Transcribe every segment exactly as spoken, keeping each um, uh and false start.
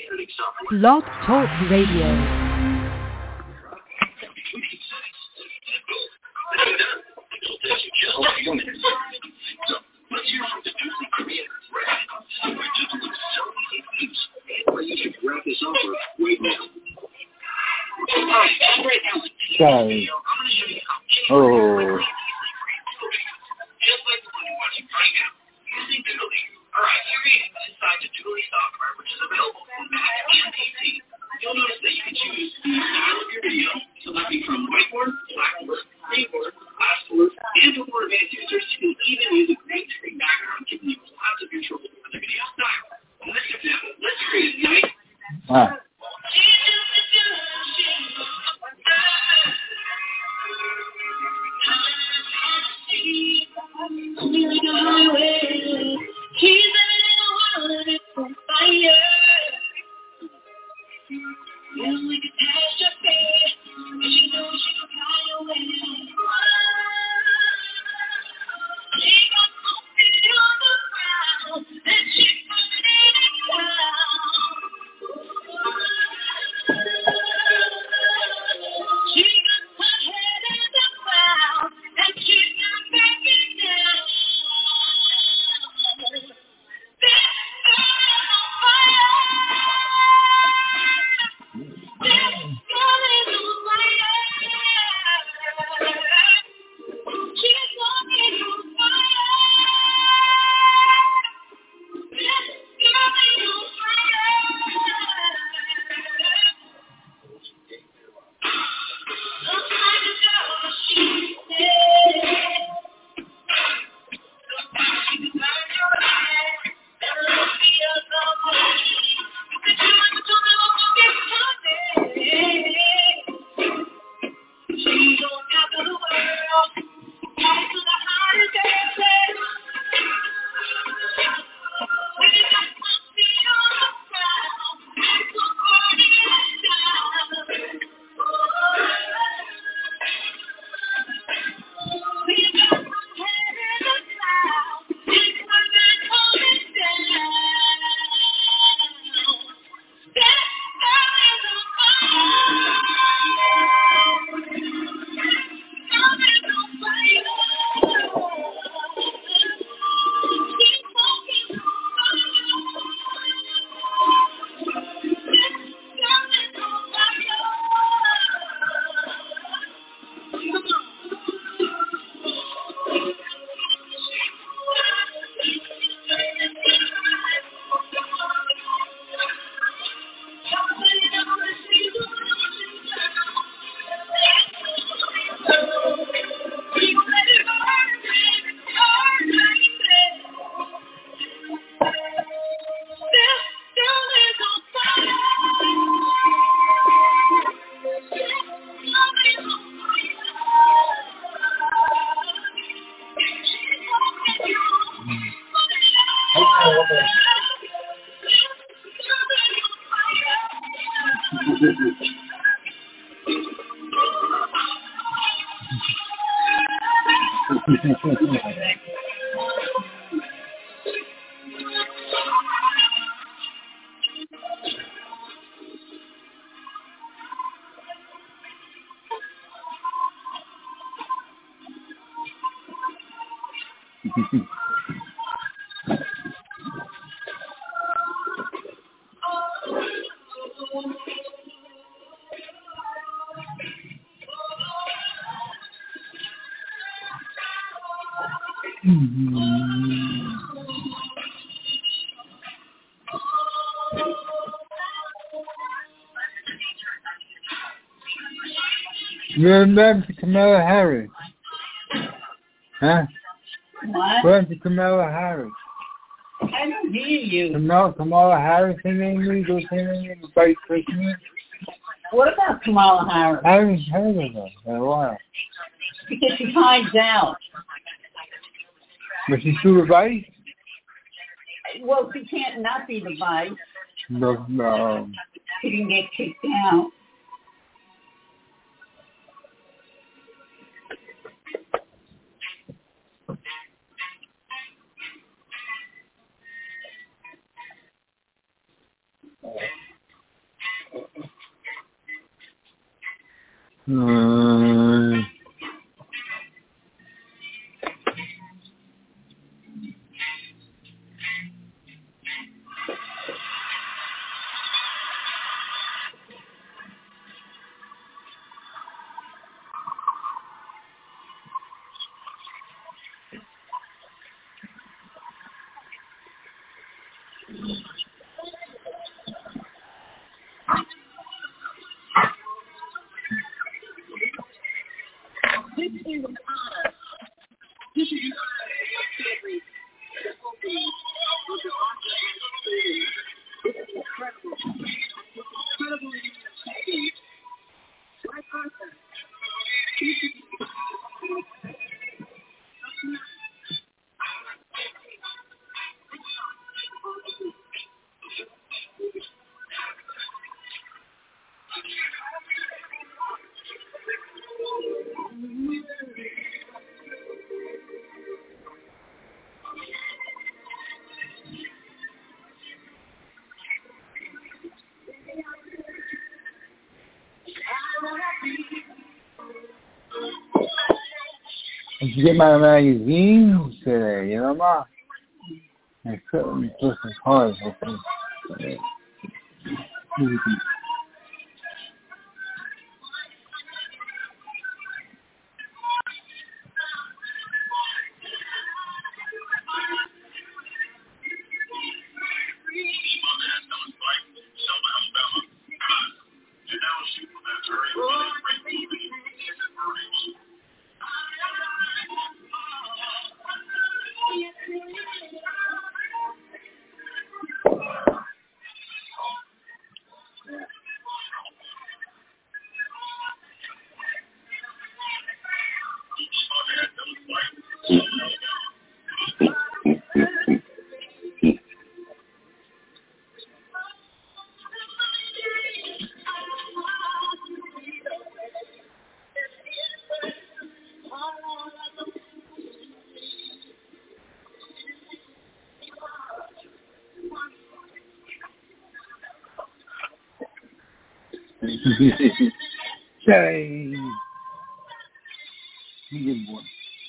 Blog Talk Radio. Sorry. Oh. You'll notice that you can choose the style of your video, selecting from whiteboard, blackboard, greenboard, glassboard, and for more advanced users, you can even use a green screen background, giving you lots of control over the video style. In this example, let's create a nice... Ah. You remember Kamala Harris? Huh? What? Remember Kamala Harris? I don't hear you. Kamala, Kamala Harris and Amy, those things in the Vice President? What about Kamala Harris? I haven't heard of her in a while. Because she finds out. Was she through the Vice? Well, she can't not be the Vice. No, no. She can get kicked out. Mm. Did you get my magazine? Today, you know, Ma? I couldn't push as hard as I think. Say, good boy.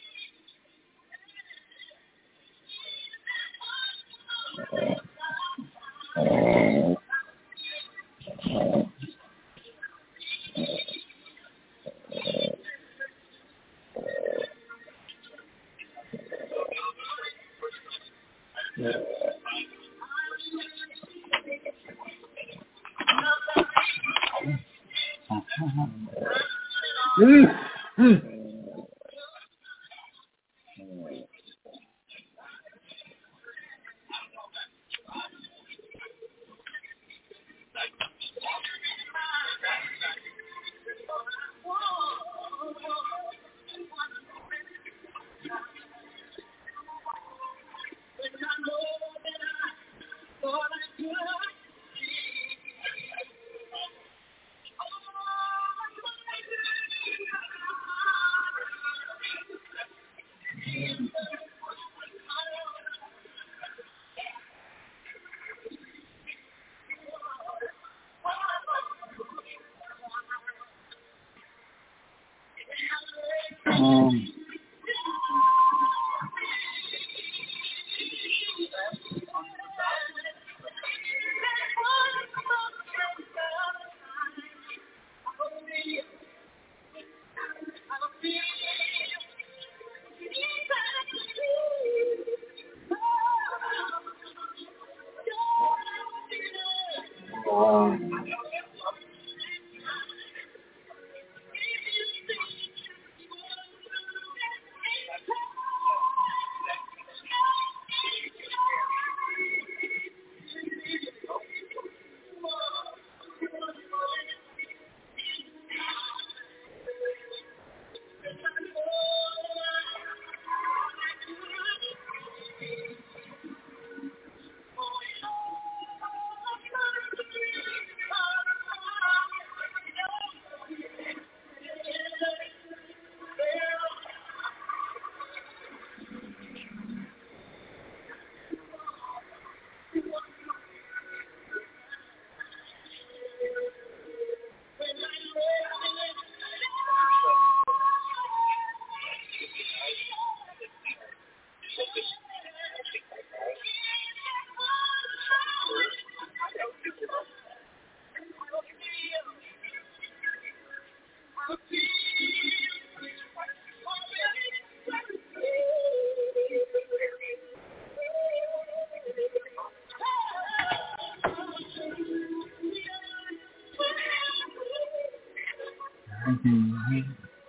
Mm. Mm. Um, Mm-hmm.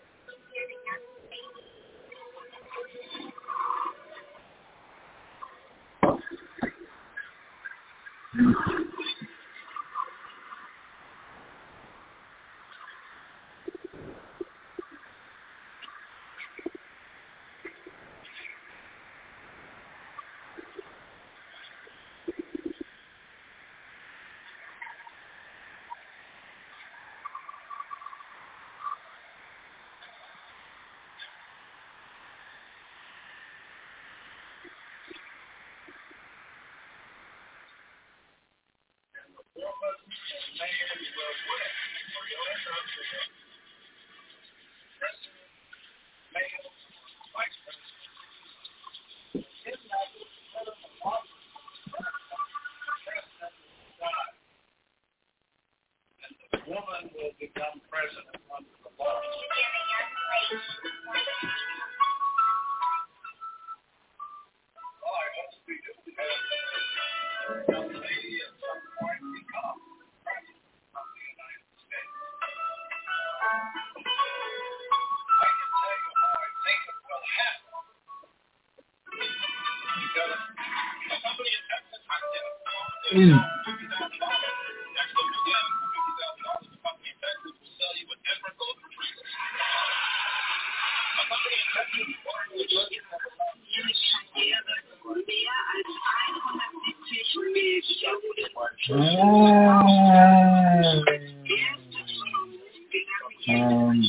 Woman will become president under the law. Well, I hope we do. Because young lady at some point become president of the United States. I can tell you how I think it will happen. Because a company in Texas, I did it. Mm. Um,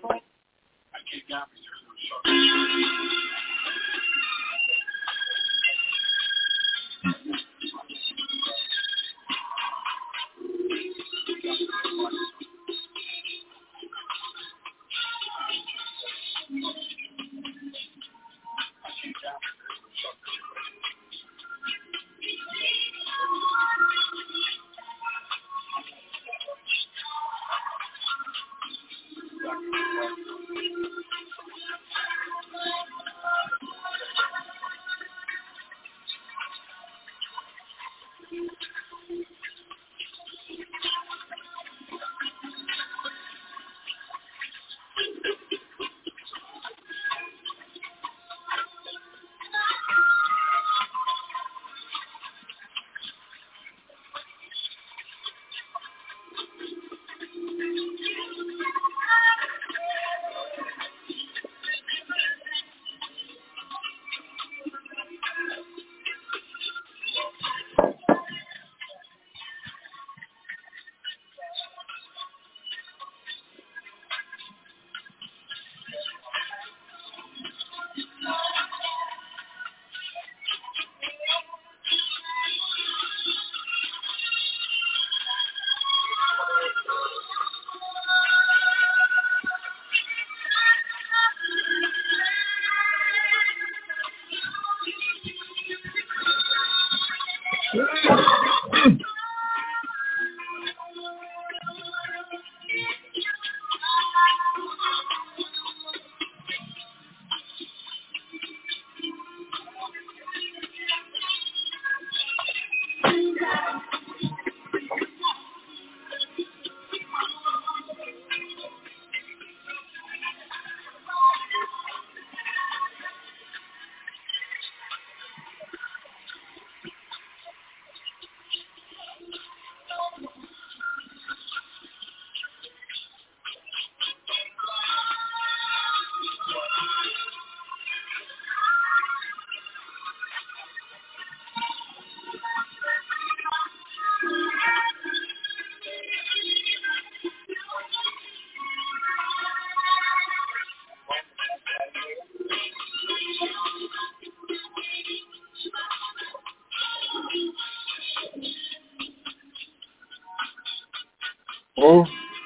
oh,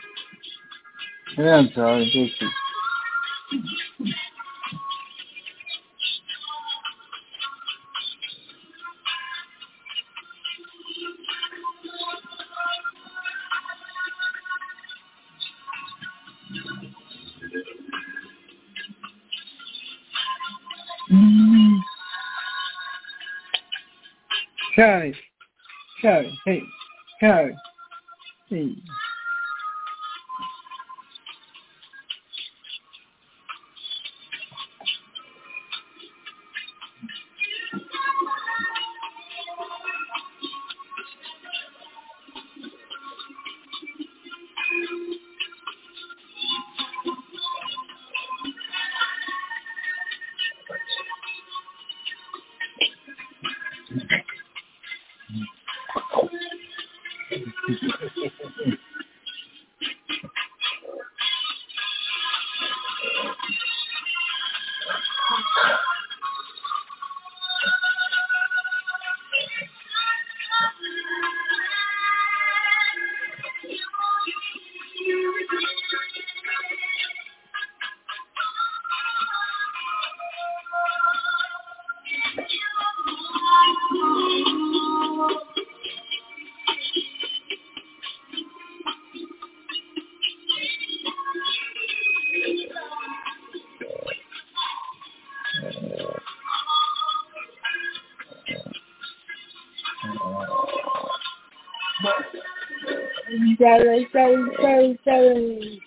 yeah, sorry, this is. Mm. Carrie, Carrie, hey, Carrie, hey. Sorry, sorry, sorry, sorry.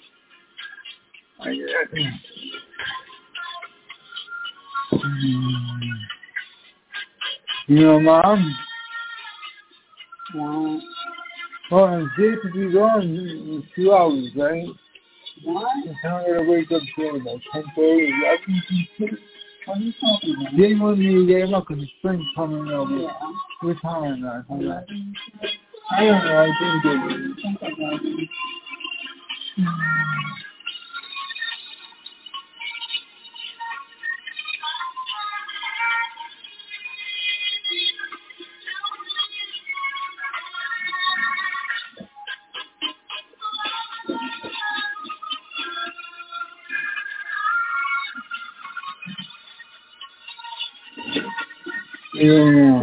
You know, Mom? Yeah. Well, it's good to be gone in two hours, right? What? I'm going to wake up till about ten thirty, eleven. What are you talking about? Then when you get up because the spring's coming up, Yeah. what time now? I don't know, I think it is. Yeah.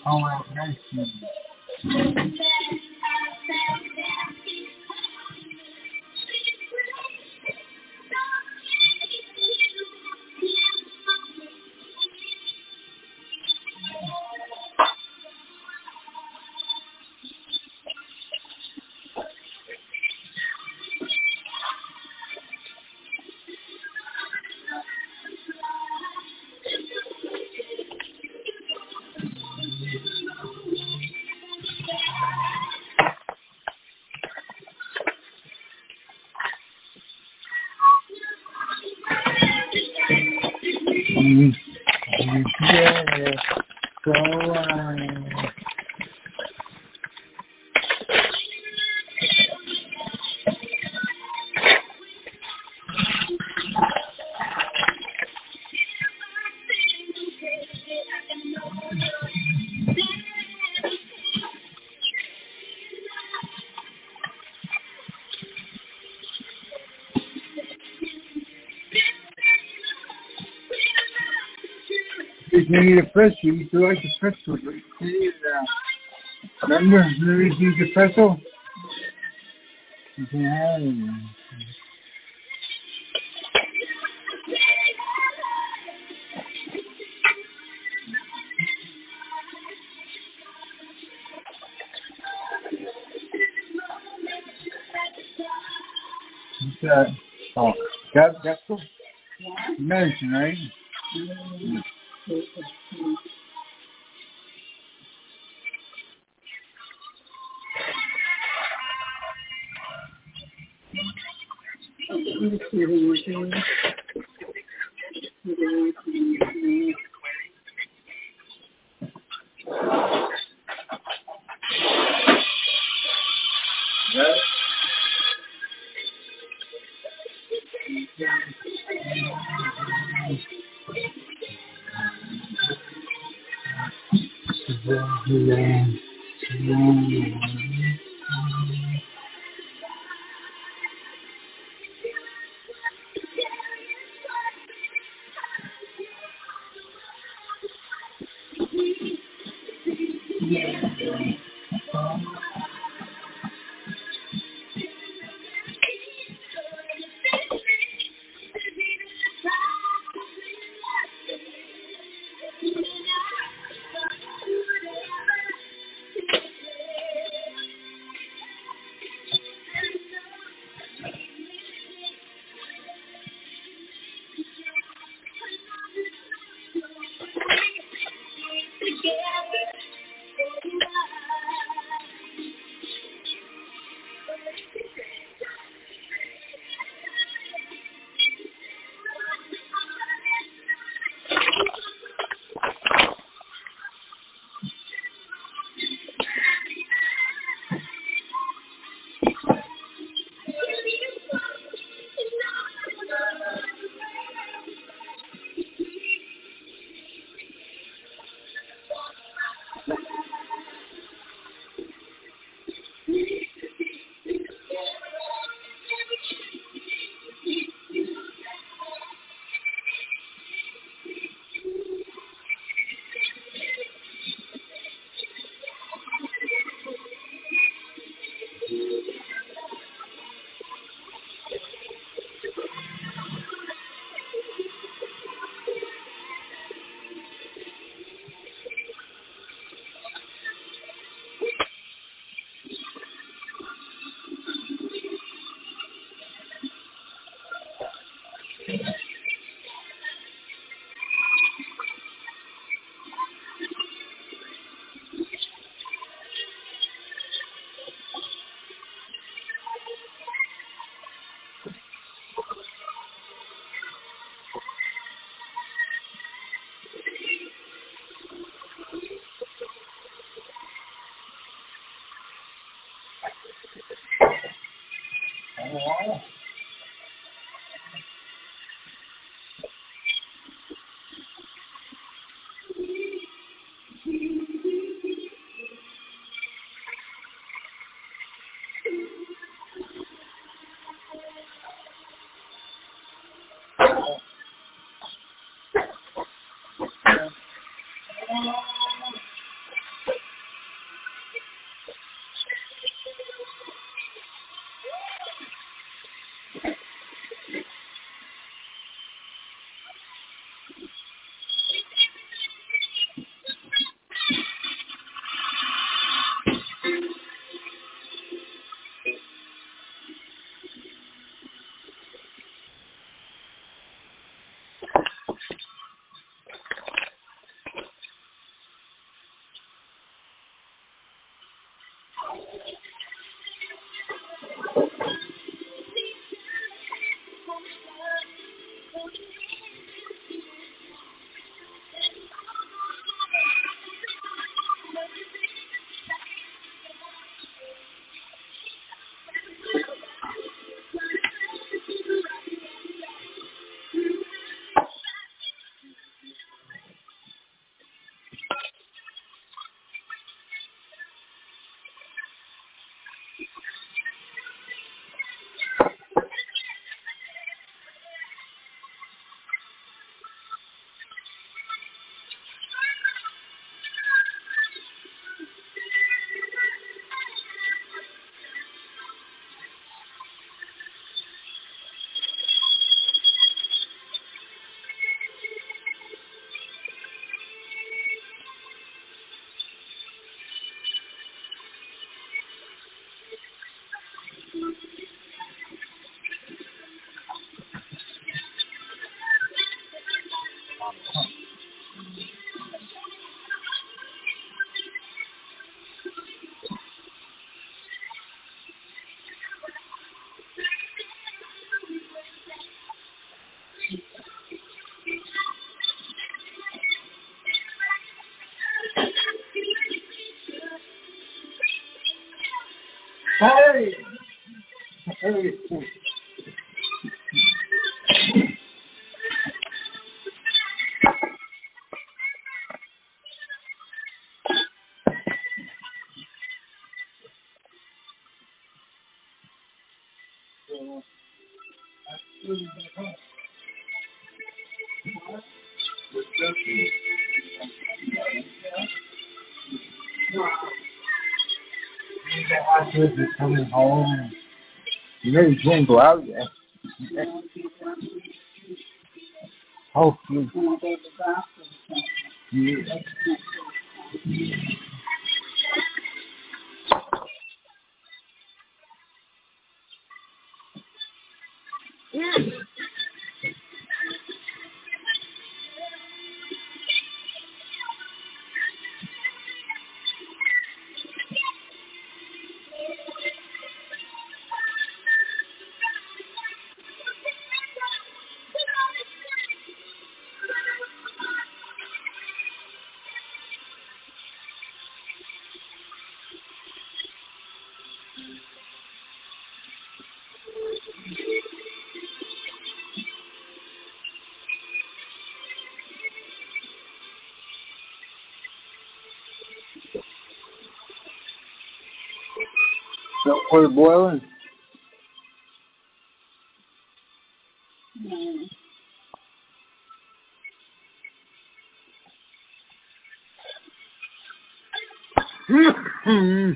Oh, well, nice. Mm. Yeah, so, uh, you need a pretzel. You used to like the pretzel. But you see, uh, remember, remember you used the pretzel? You can have it. What's that? Oh, that, that's cool. Medicine, right? Right? Oh, Hey! Hey! After he's coming home, you know you can't go out yet. Hopefully. Yeah. Milk for boiling. Mm.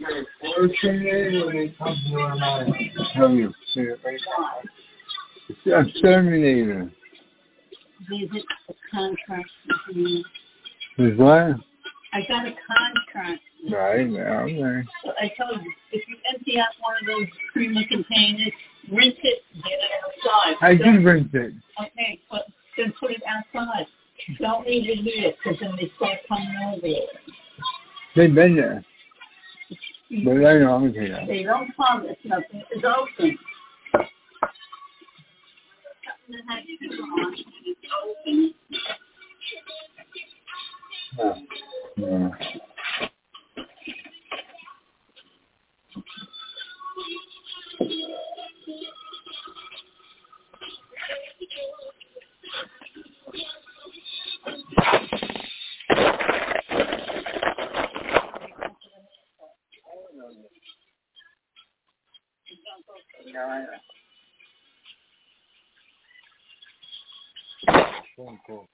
First thing is when it comes to my mind, I tell you, it's a Terminator. Is it a contract with me? Is what? I got a contract. Right, yeah, okay. So I told you, if you empty out one of those creamer containers, rinse it, get it outside. I Don't- did rinse it. Okay, but then put it outside. Don't leave it here, because then they start coming over it. They've been there. But I know, okay. Yeah. They don't come if nothing is open. Something that has to go on, it's open. Yeah. Phone call.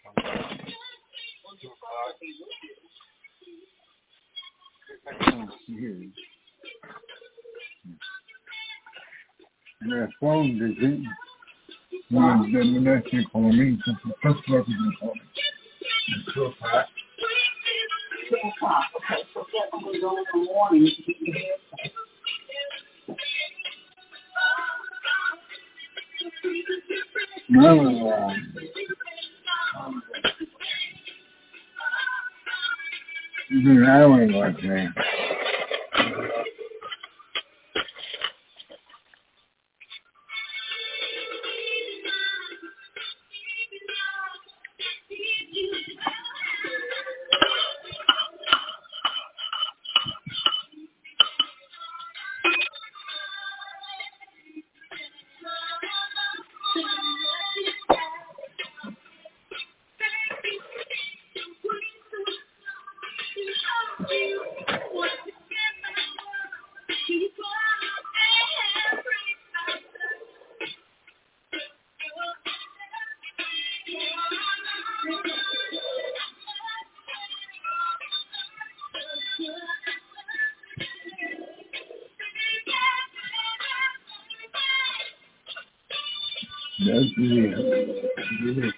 And the phone is in. When the minister called me, the first representative called me. It's so hot. Two o'clock. Okay, so get when we go in the morning. You can hear it. No, um, even I went like that. That's it.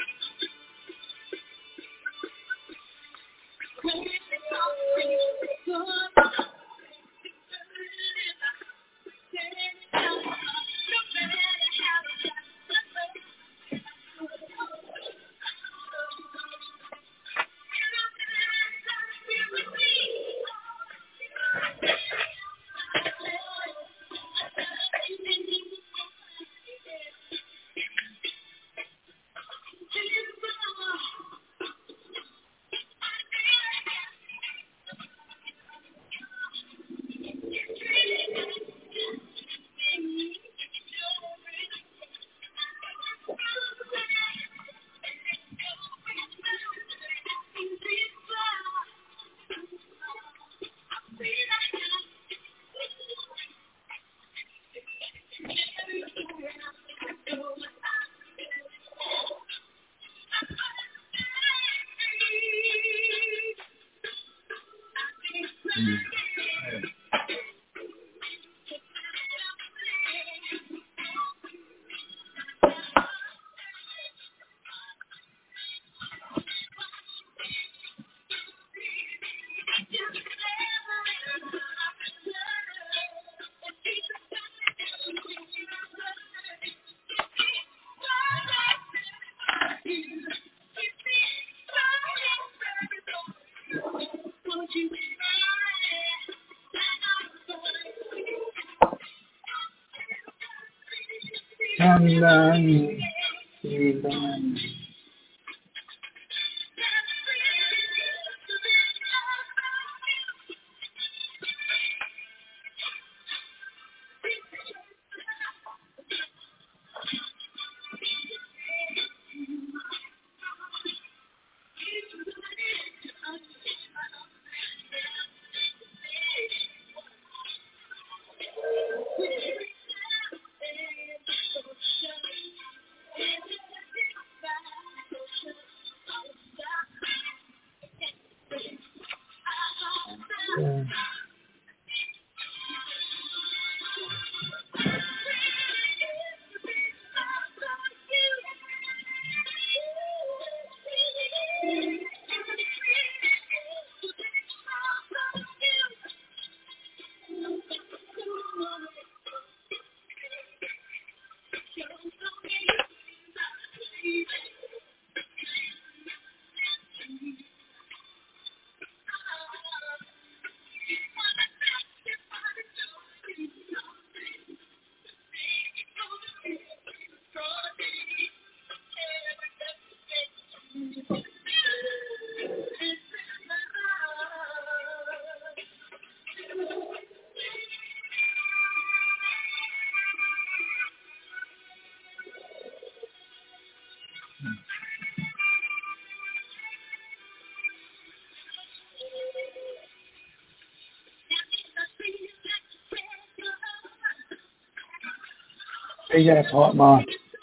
Come down, come down. They got a hot mom.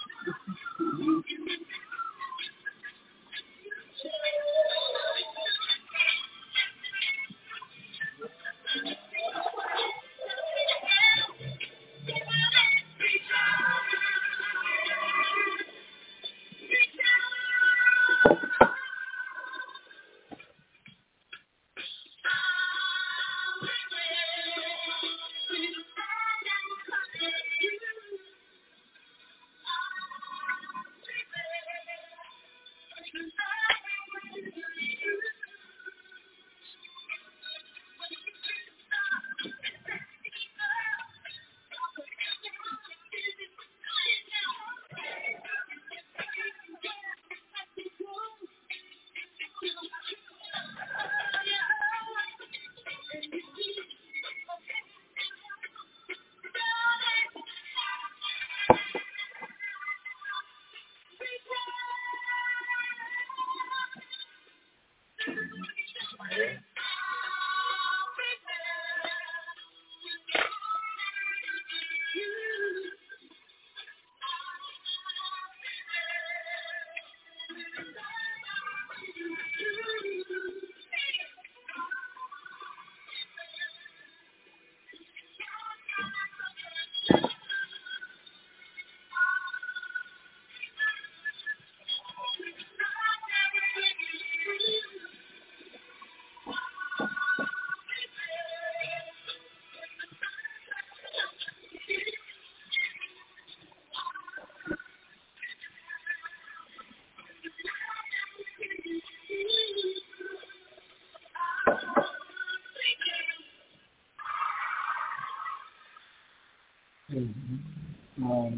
Um,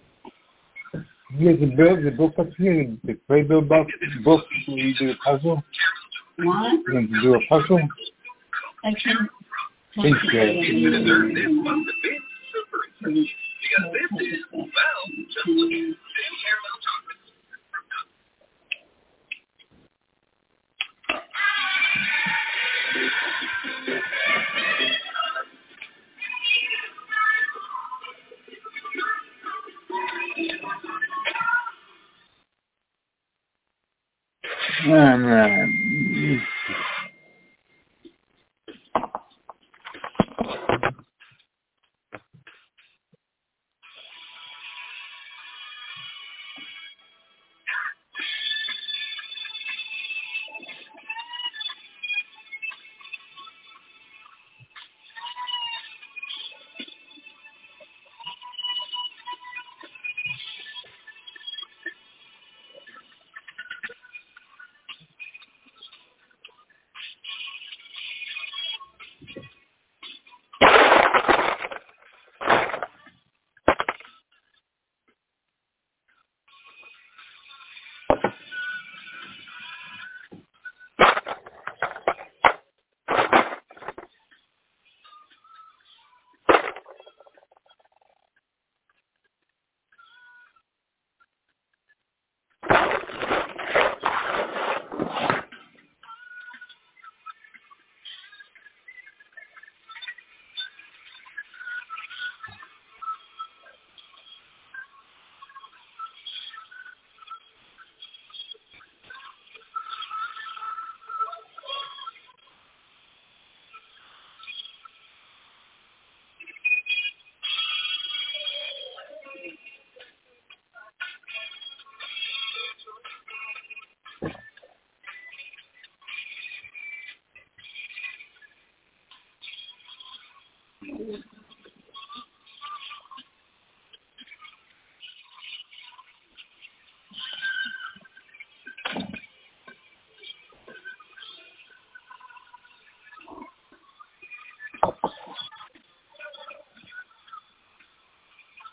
here's the book, the book up here, the Playbill book, book where you do a puzzle. What? You're going to do a puzzle? I can. Think so. Um, uh,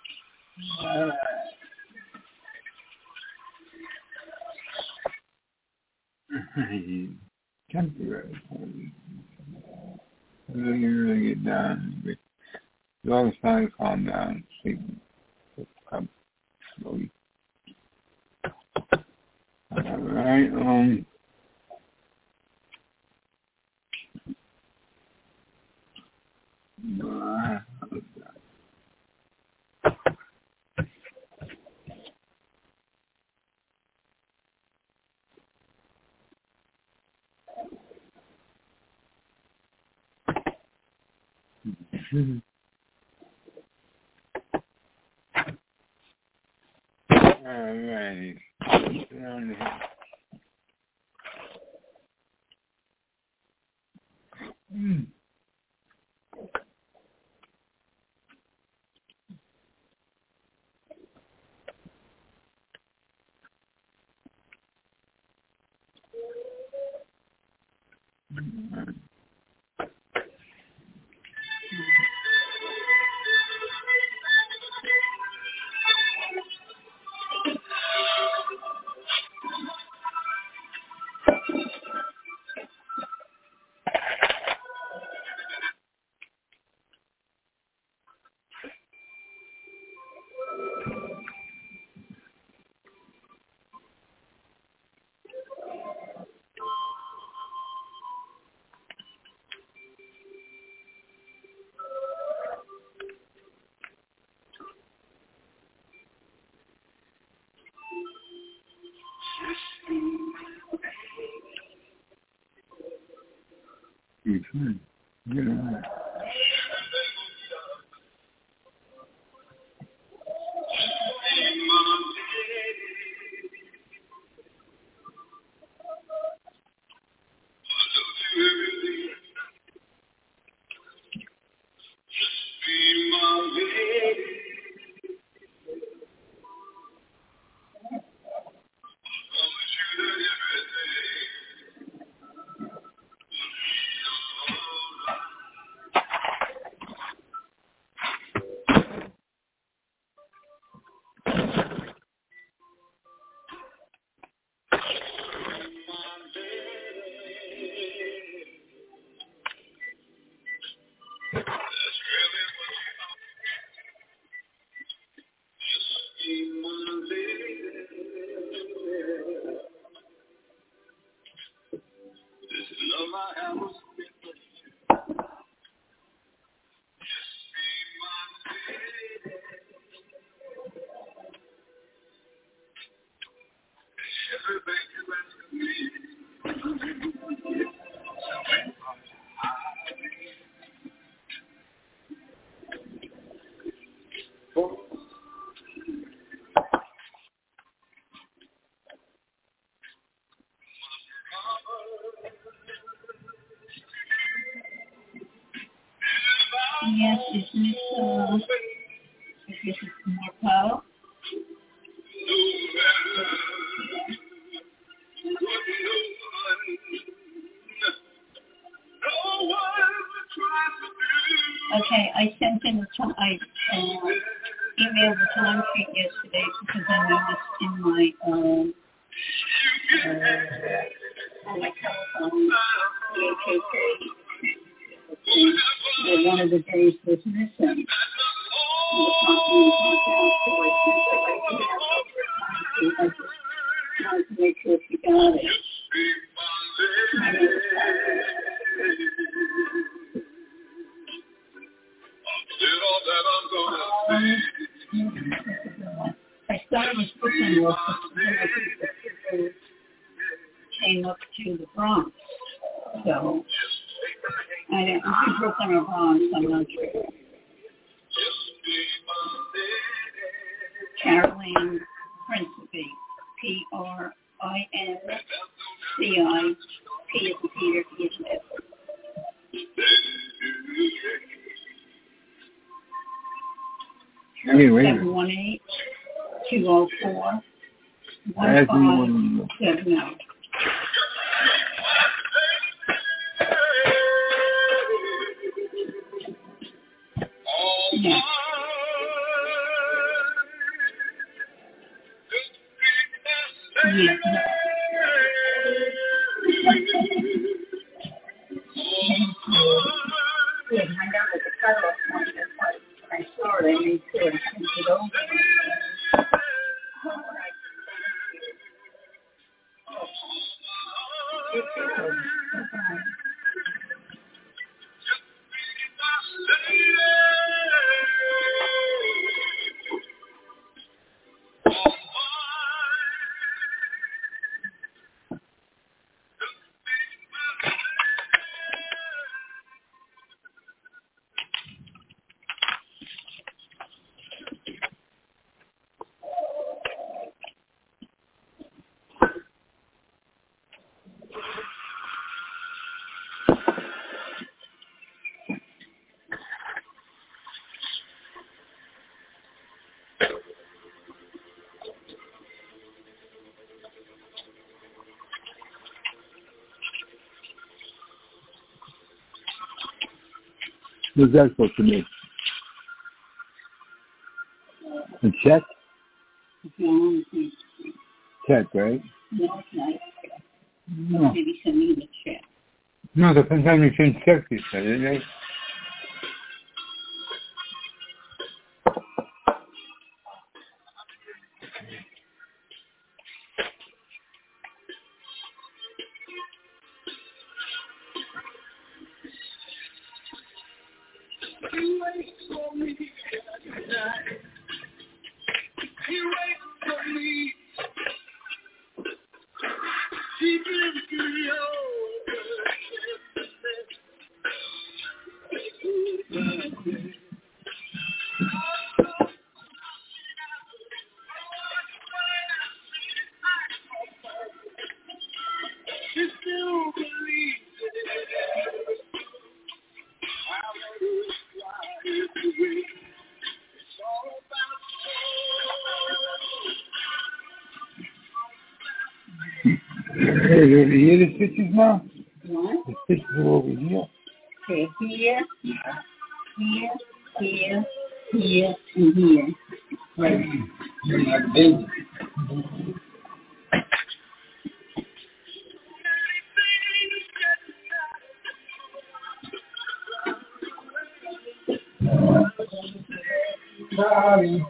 uh, temporary. Really, really get down. You always try to calm down, sleep, come slowly. All right. Um. Uh, All right. Down here. Mm. Mm-hmm. Yeah. Yes, is Miss uh, is this more power? Okay, I sent in the time. I uh, emailed the time sheet yesterday because I noticed in my um uh, on my telephone the H O K that one of the days was missing. The company was out, so I sent it. I emailed over the time sheet. I just wanted to make sure she got it. My name is Kathy. Um, I started with Brooklyn Walk, but then I think the picture came up to the Bronx. So I don't know if Brooklyn or Bronx, I'm not sure. Caroline Principe, P R I N C I, P is in Peter, P is in Edward. seven one eight, two oh four, one five seven oh. Yeah. Yeah. Yeah, I got it the cutoff point. That's why when I saw it, I made sure I sent it over. What's that supposed to mean? A check? Check, right? No, it's not. No. Maybe send me the check. No, the first time you send checks, you said it, right? Hey, you over here, the stitches now? What? The stitches are over here. Okay, here, here, here, here, and here. Right. Hey. Sorry.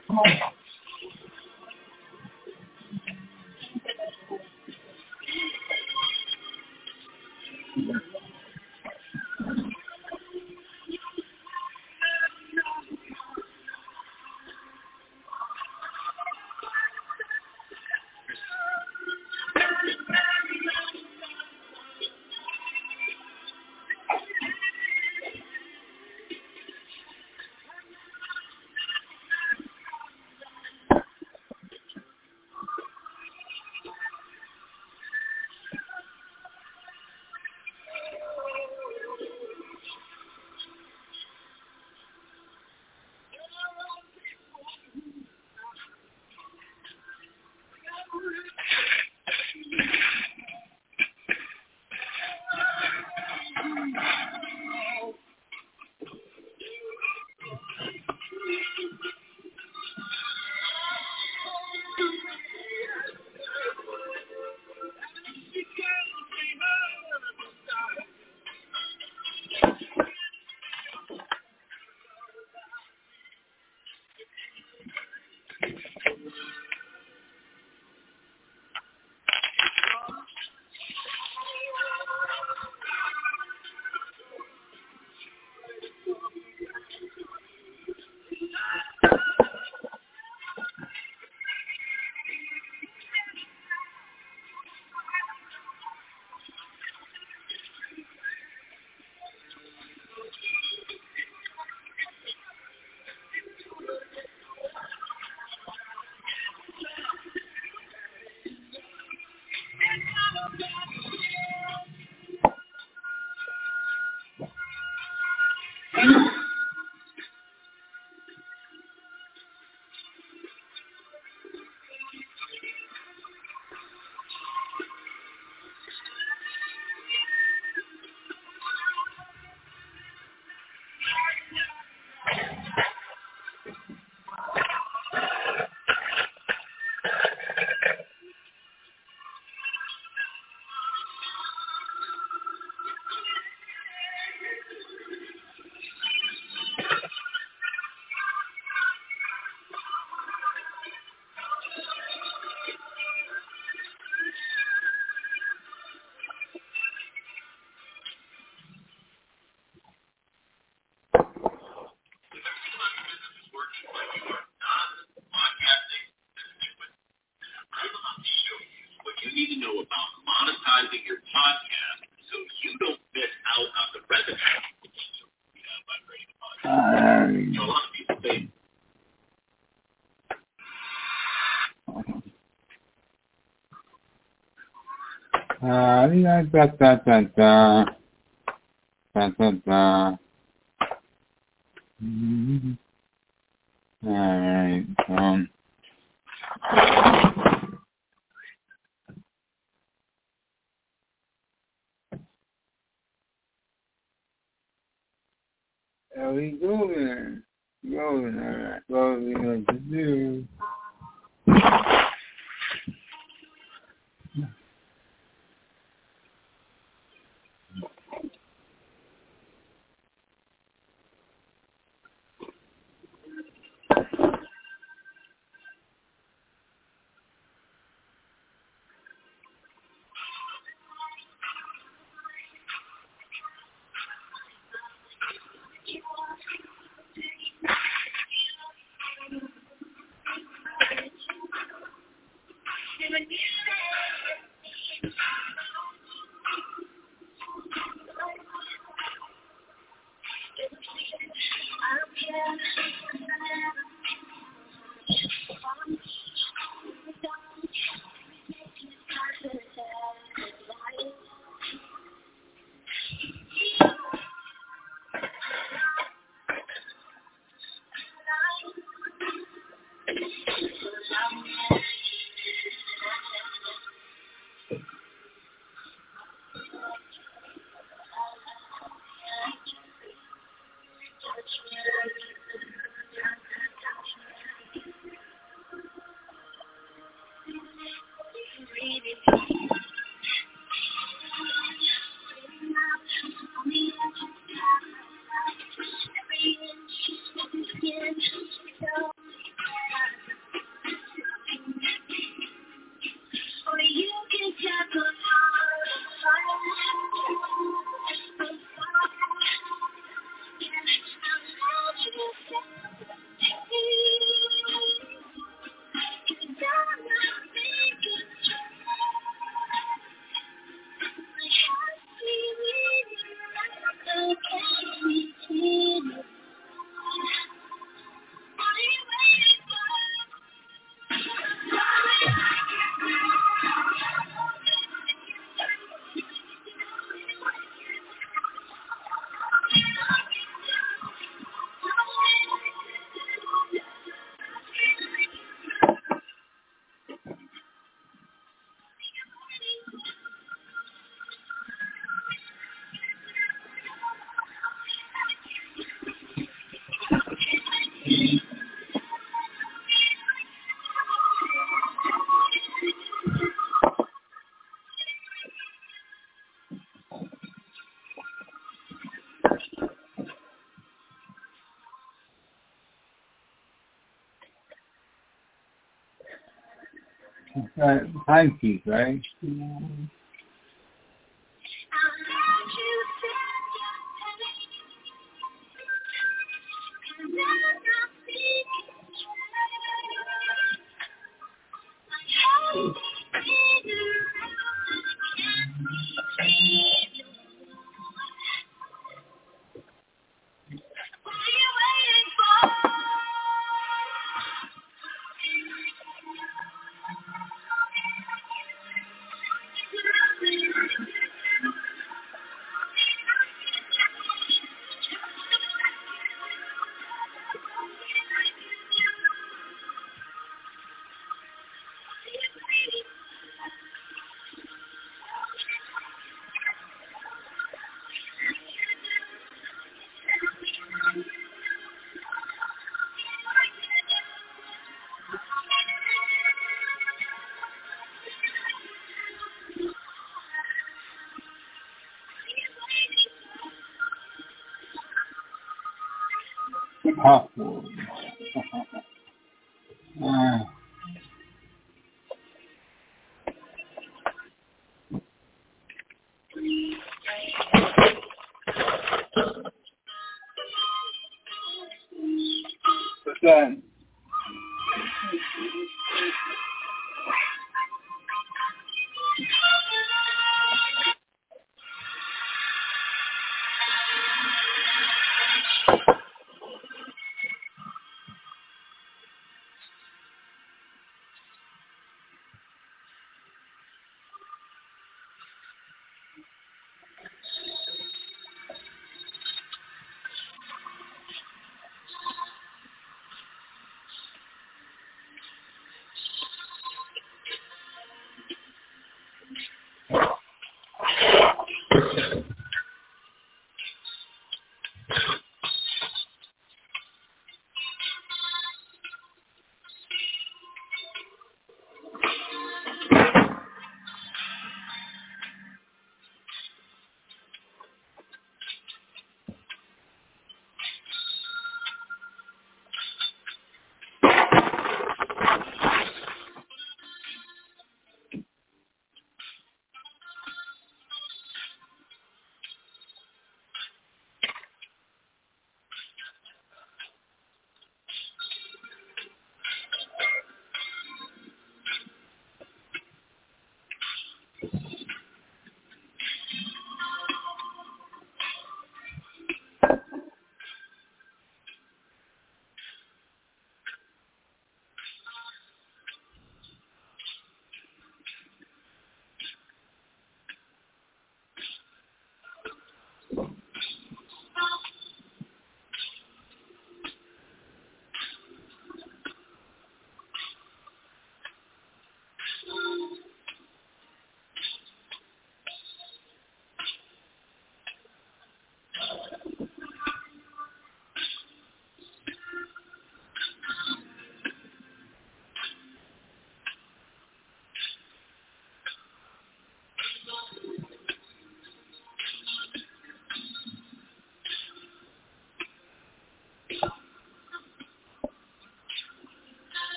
you need to know about monetizing your podcast so you don't miss out on the revenue we have by creating a podcast. So a lot of people think, Uh, da, da, da, da, da. Da, da, da. Mm-hmm. All right. Um. There we go there. Go there. What we going to do? Right, timepiece, right? Yeah. Possible. uh, What's that?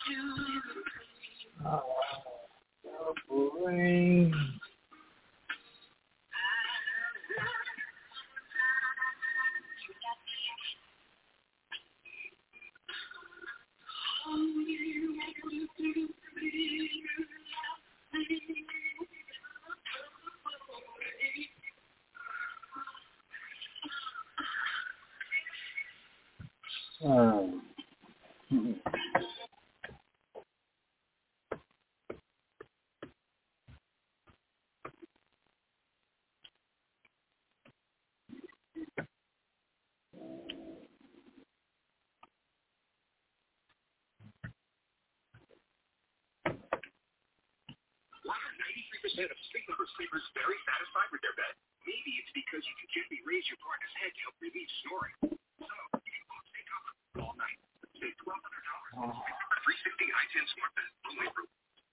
Oh, boy. Oh. ninety-three percent of Sleep Number sleepers very satisfied with their bed. Maybe it's because you can gently raise your partner's head to help relieve snoring. So, you can both stay comfortable all night. Save twelve hundred dollars on Sleep Number three sixty I ten Smart Bed. Only for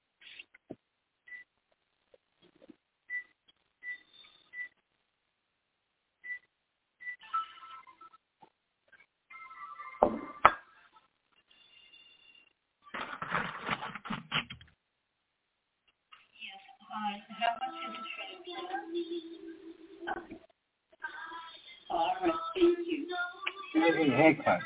Uh, how much is it? All right, thank you. There's a haircut.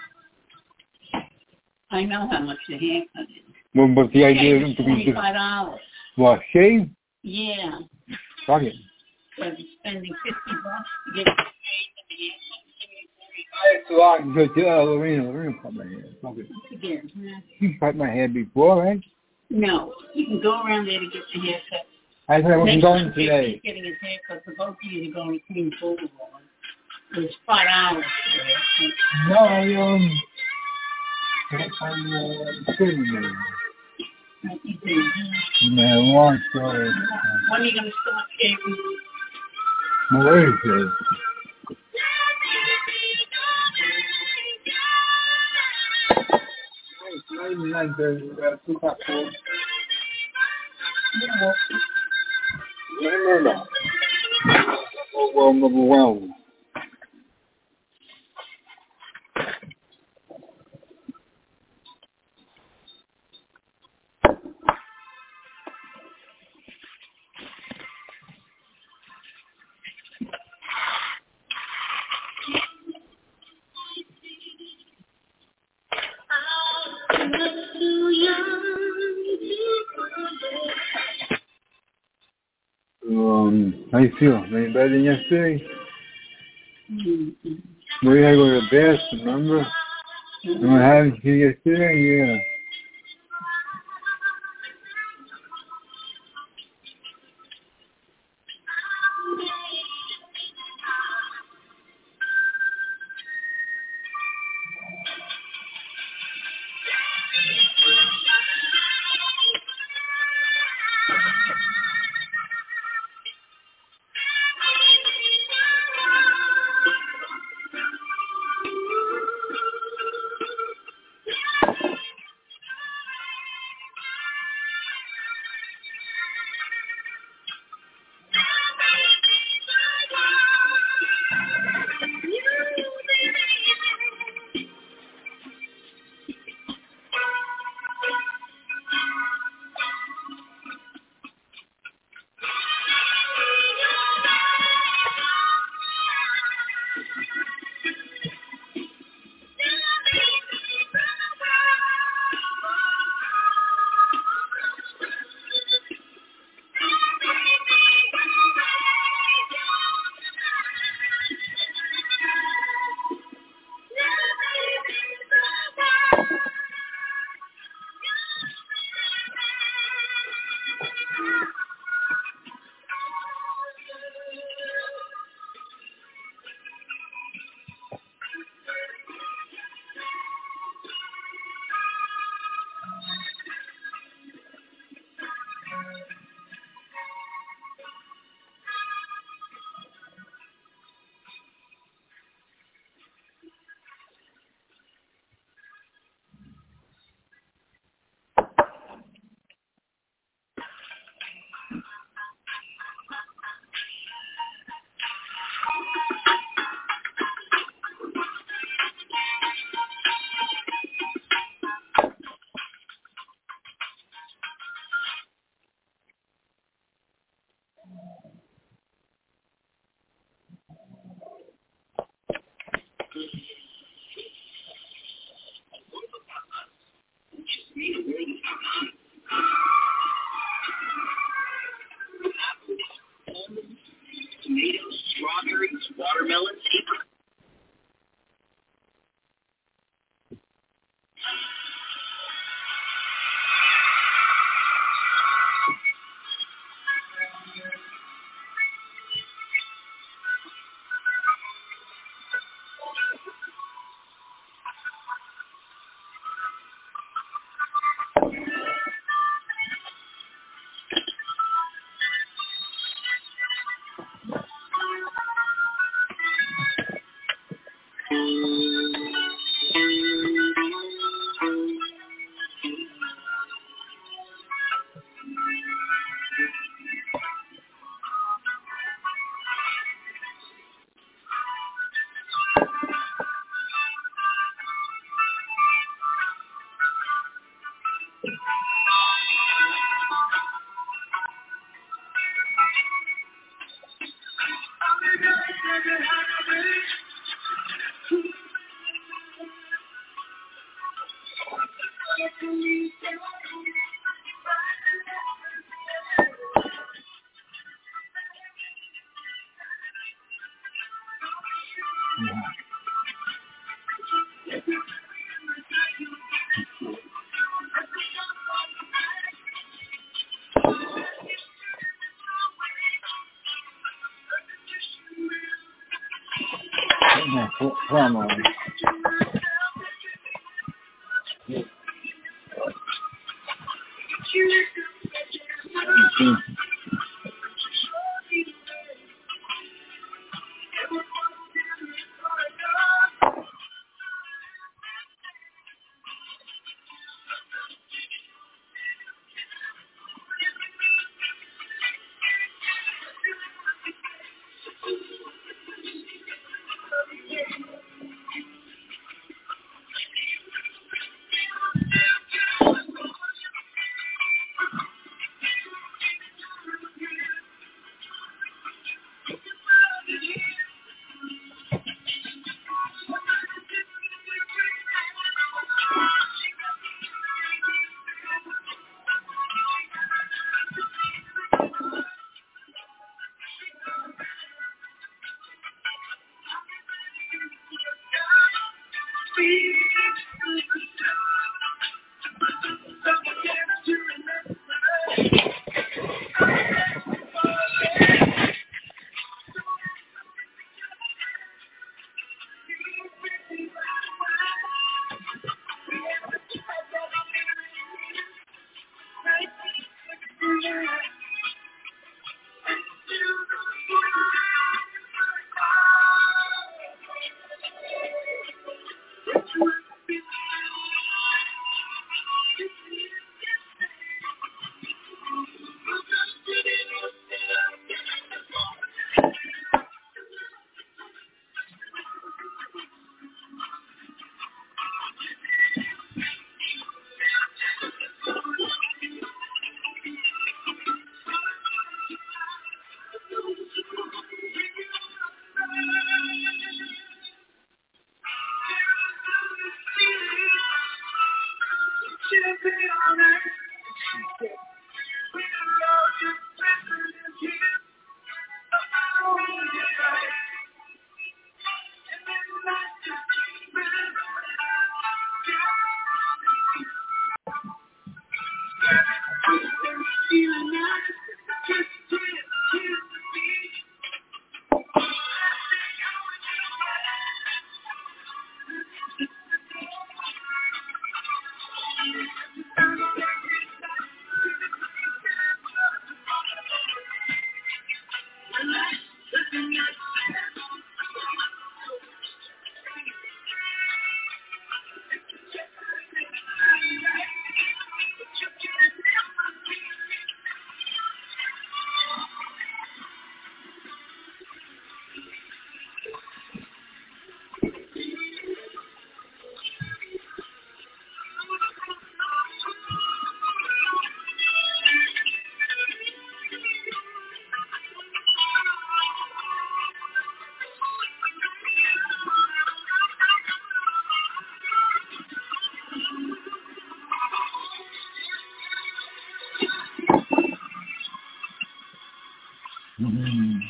I know how much the haircut is. Well, but the idea isn't to be twenty-five dollars. What, shave? Yeah. Fuck it. So spending fifty bucks to get the shave and the That's a lot. Go to uh, Lorena. Lorena cut my hair. Fuck it. haircut. She cut my hair before, right? No, you can go around there to get the haircut. I said I wasn't Next going time today. He's getting his haircut, the both of you are going to Queens Boulevard. It's five hours. No, I, um, I'm, uh, sitting there. Yeah, long story. When are you going to start shaving? My lady says. Nine thirty, uh, two past four. No, no, no. Overwhelmed, overwhelmed. Um, how you feel? Any better than yesterday? Mm-hmm. Maybe I go to the best, remember? Mm-hmm. And what happened to you yesterday? Yeah. create a world without none. Almonds, tomatoes, strawberries, watermelons, apricots. Come on. Mm-hmm.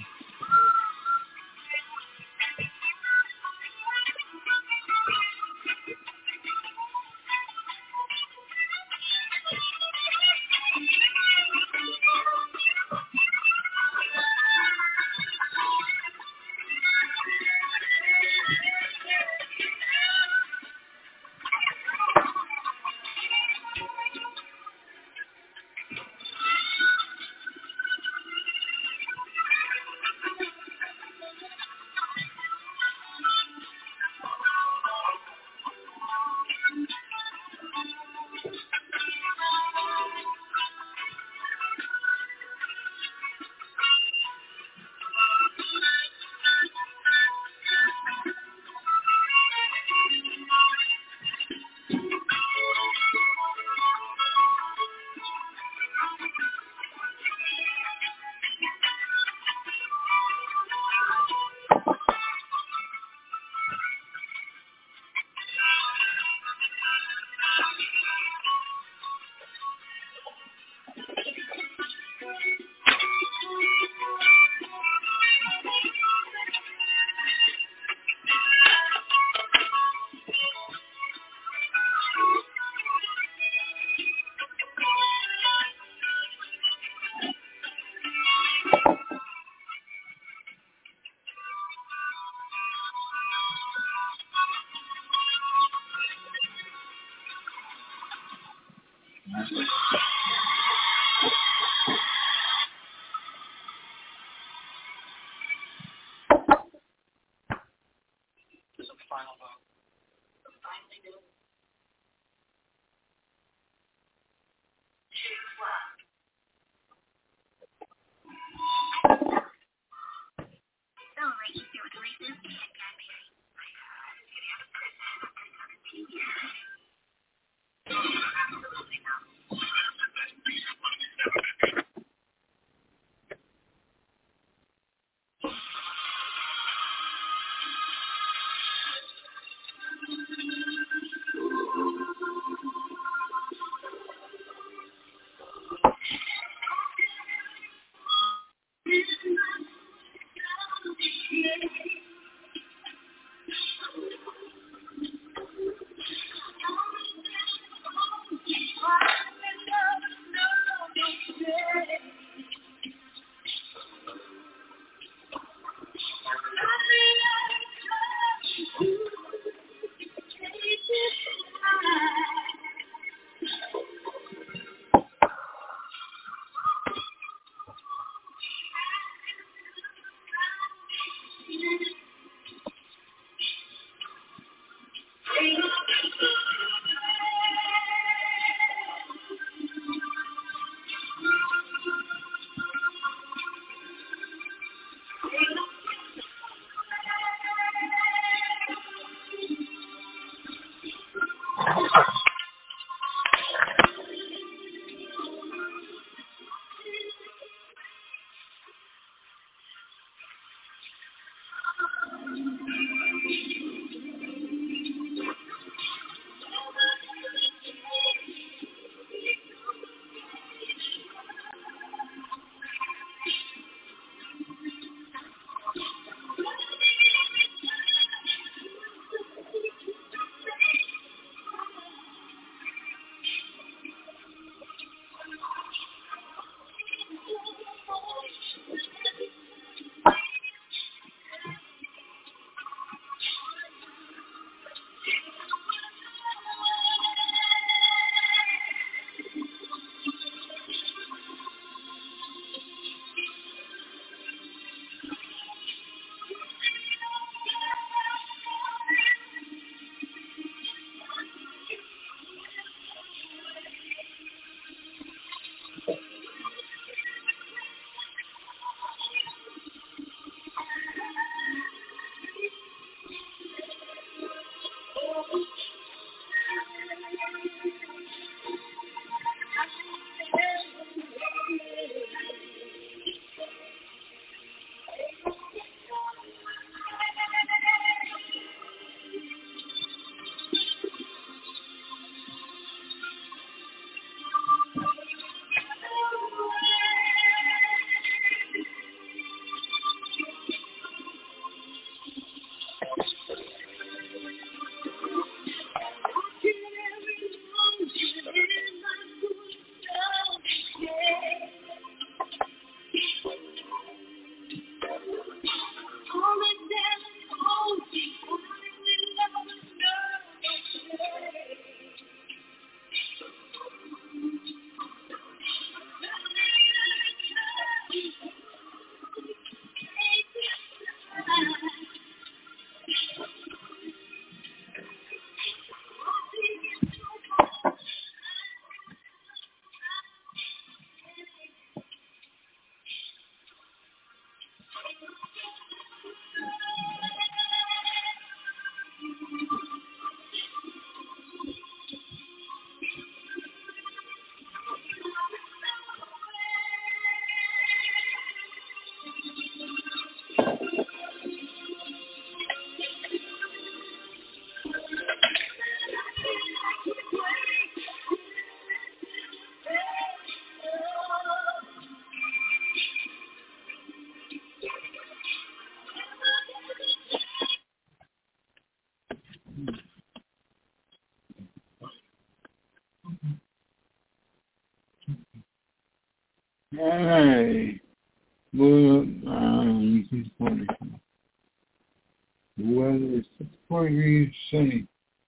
Alright. Well, um, this is funny. The weather is sixty-four degrees sunny.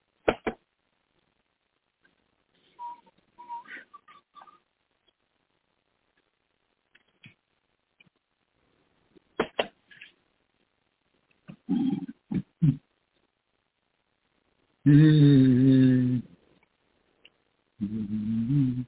Mm-hmm. Mm-hmm.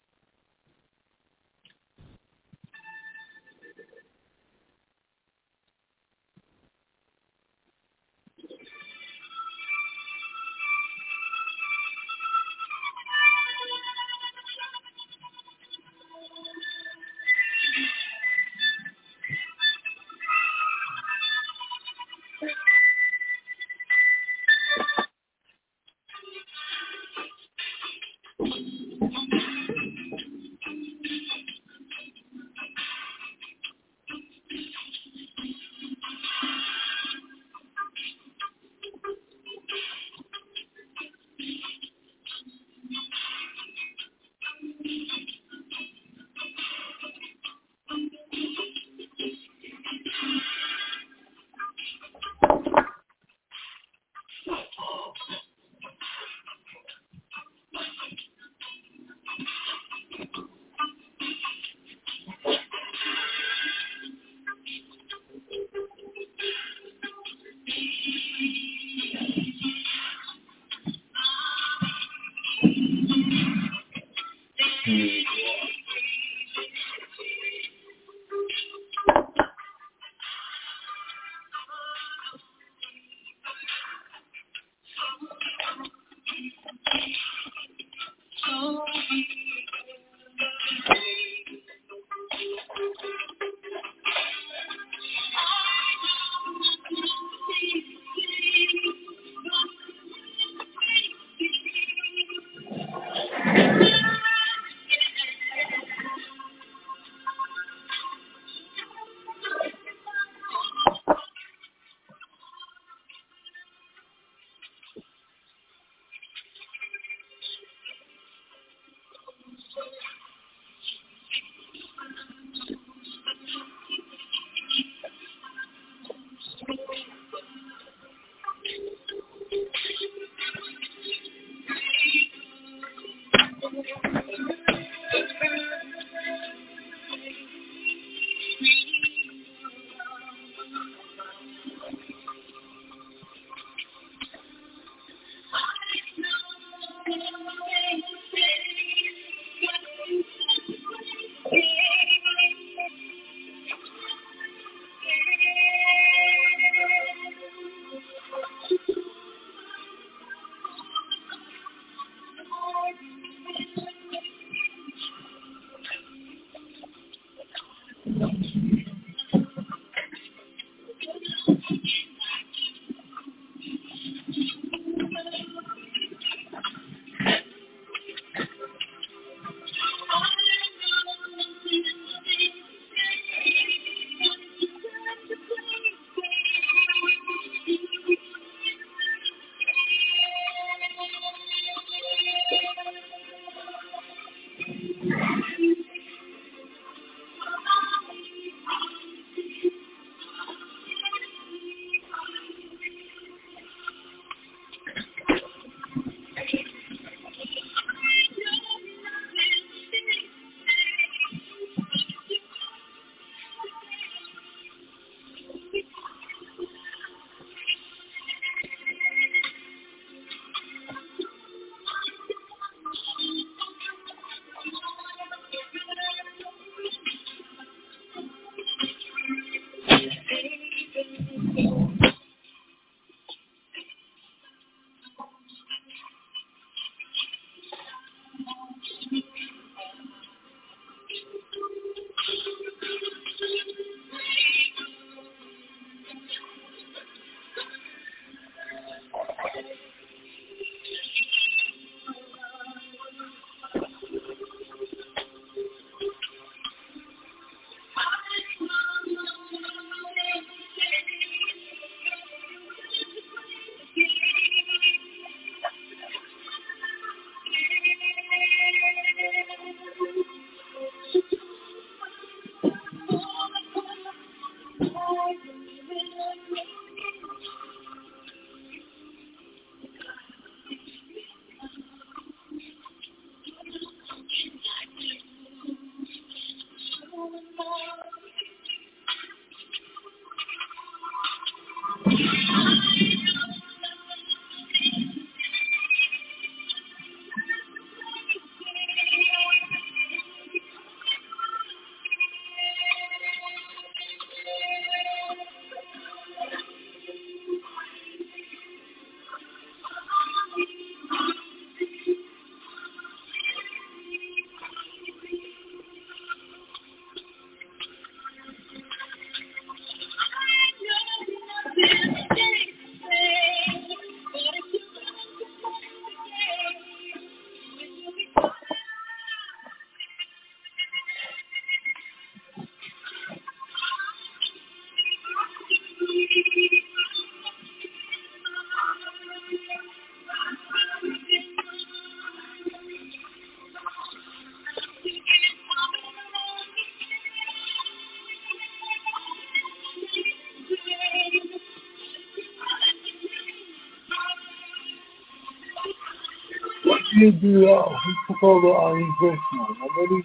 What did he do? Uh, who took over our investment? Nobody?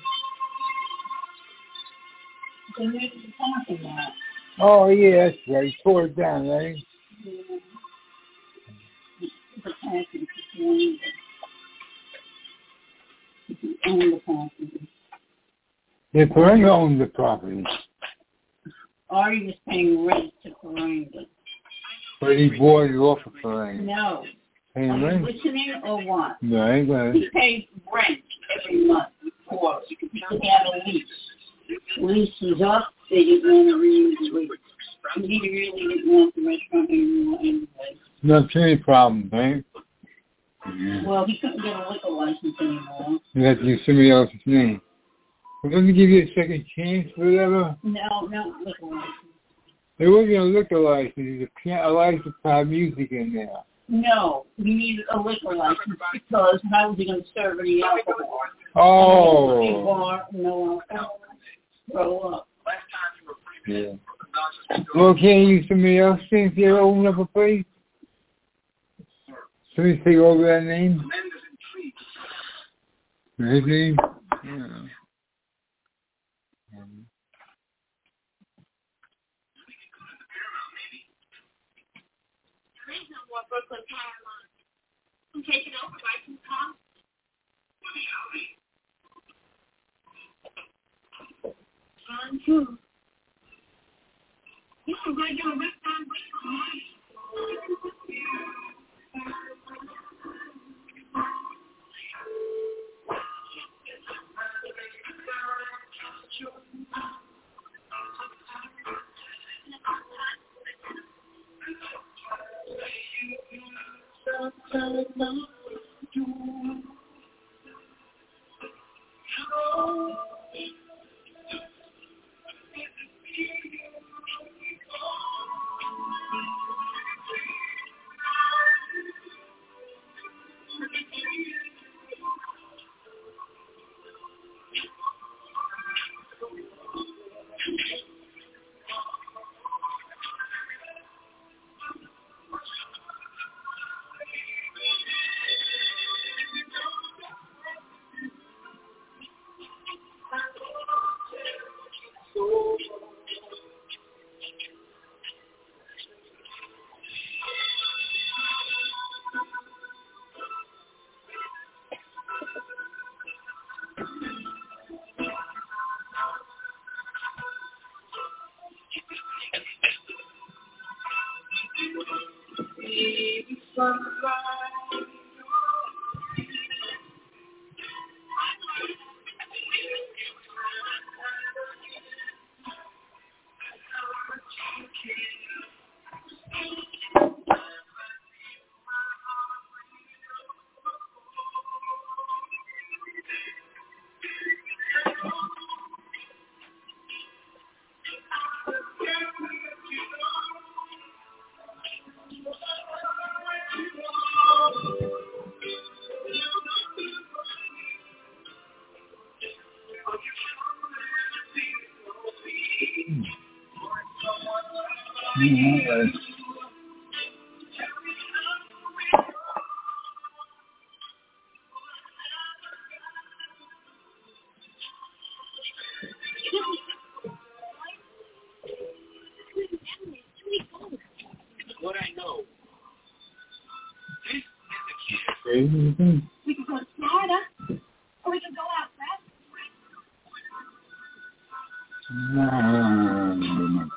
So who's he talking about? Oh, yeah, that's right. He tore it down, right? Yeah. The package is one. He owned the property. Yeah, Karenga owned the property. Artie was paying rent to Karenga. But he bought it off of Karenga. No. Paying Are you rent? listening or what? No, I ain't gonna. He paid rent every month before. He had a lease. Lease was up. They didn't want to renew the lease. He really didn't want the restaurant anymore anyway. Not any problem, right? Well, he couldn't get a liquor license anymore. You have to use somebody else's name. We're going to give you a second chance, whatever. No, no liquor license. There wasn't a liquor license. There's a, piano, a license to have music in there. No, he needed a liquor license because how was he going to serve any alcohol? Oh. No bar, no alcohol. Grow up. Yeah. Well, can't you use somebody else's name if you open up a place? Somebody take over that name? His name? Yeah. Brooklyn Paramount. I'm taking over by some cops. On two. You can go do a rip on Mm-hmm. What I know. This is the key. Crazy. We can go to Florida, or we can go out west. No.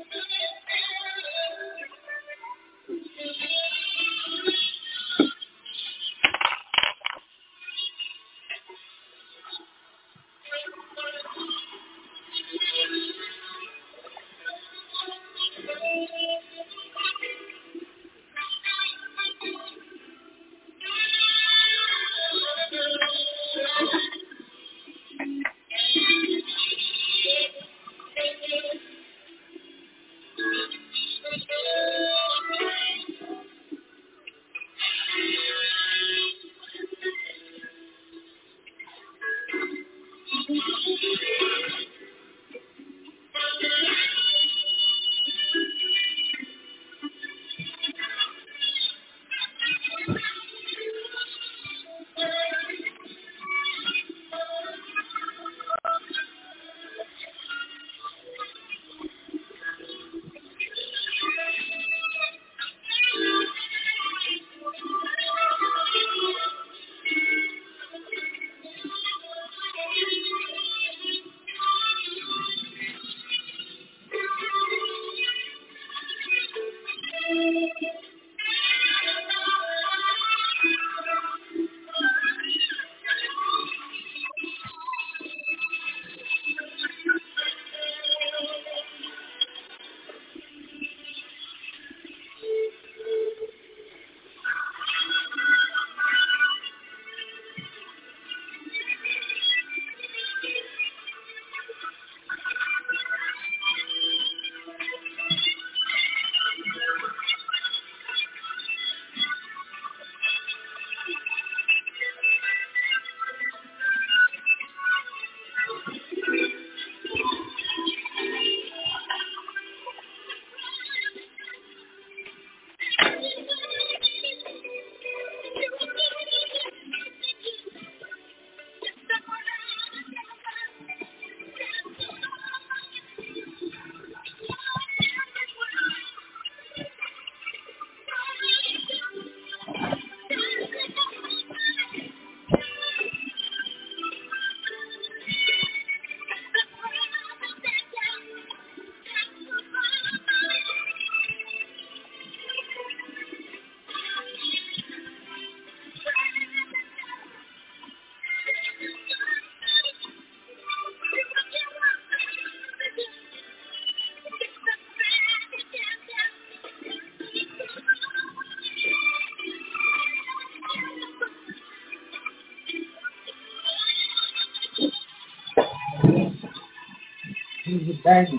He's a bandit.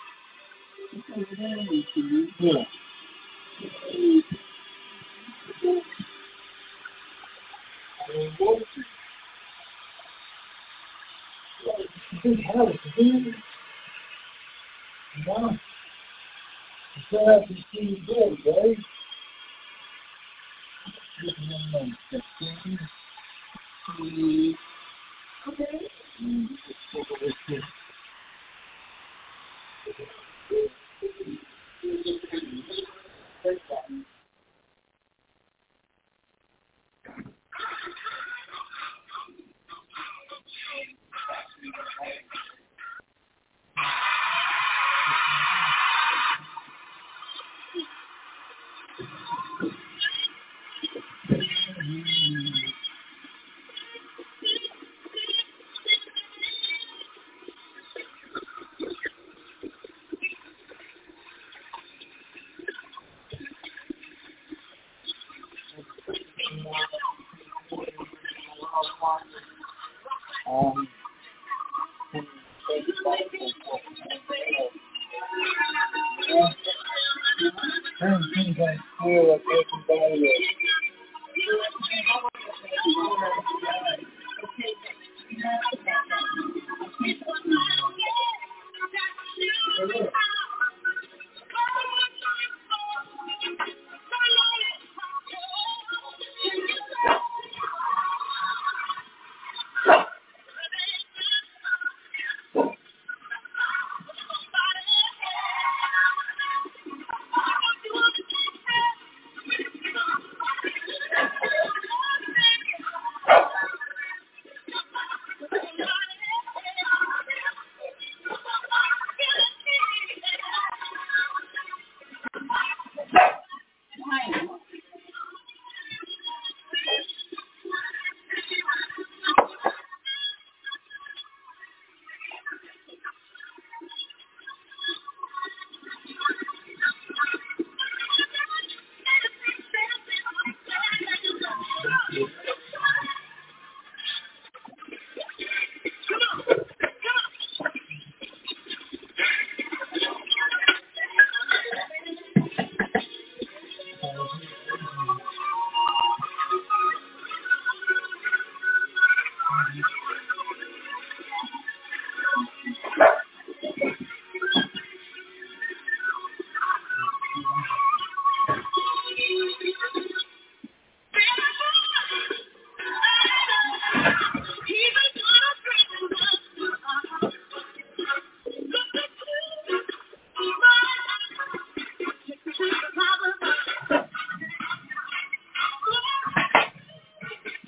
Yeah. Big house, dude. No. You still have to see you good, right? Mm. Okay. Mm. Um, certain things I feel like everybody is.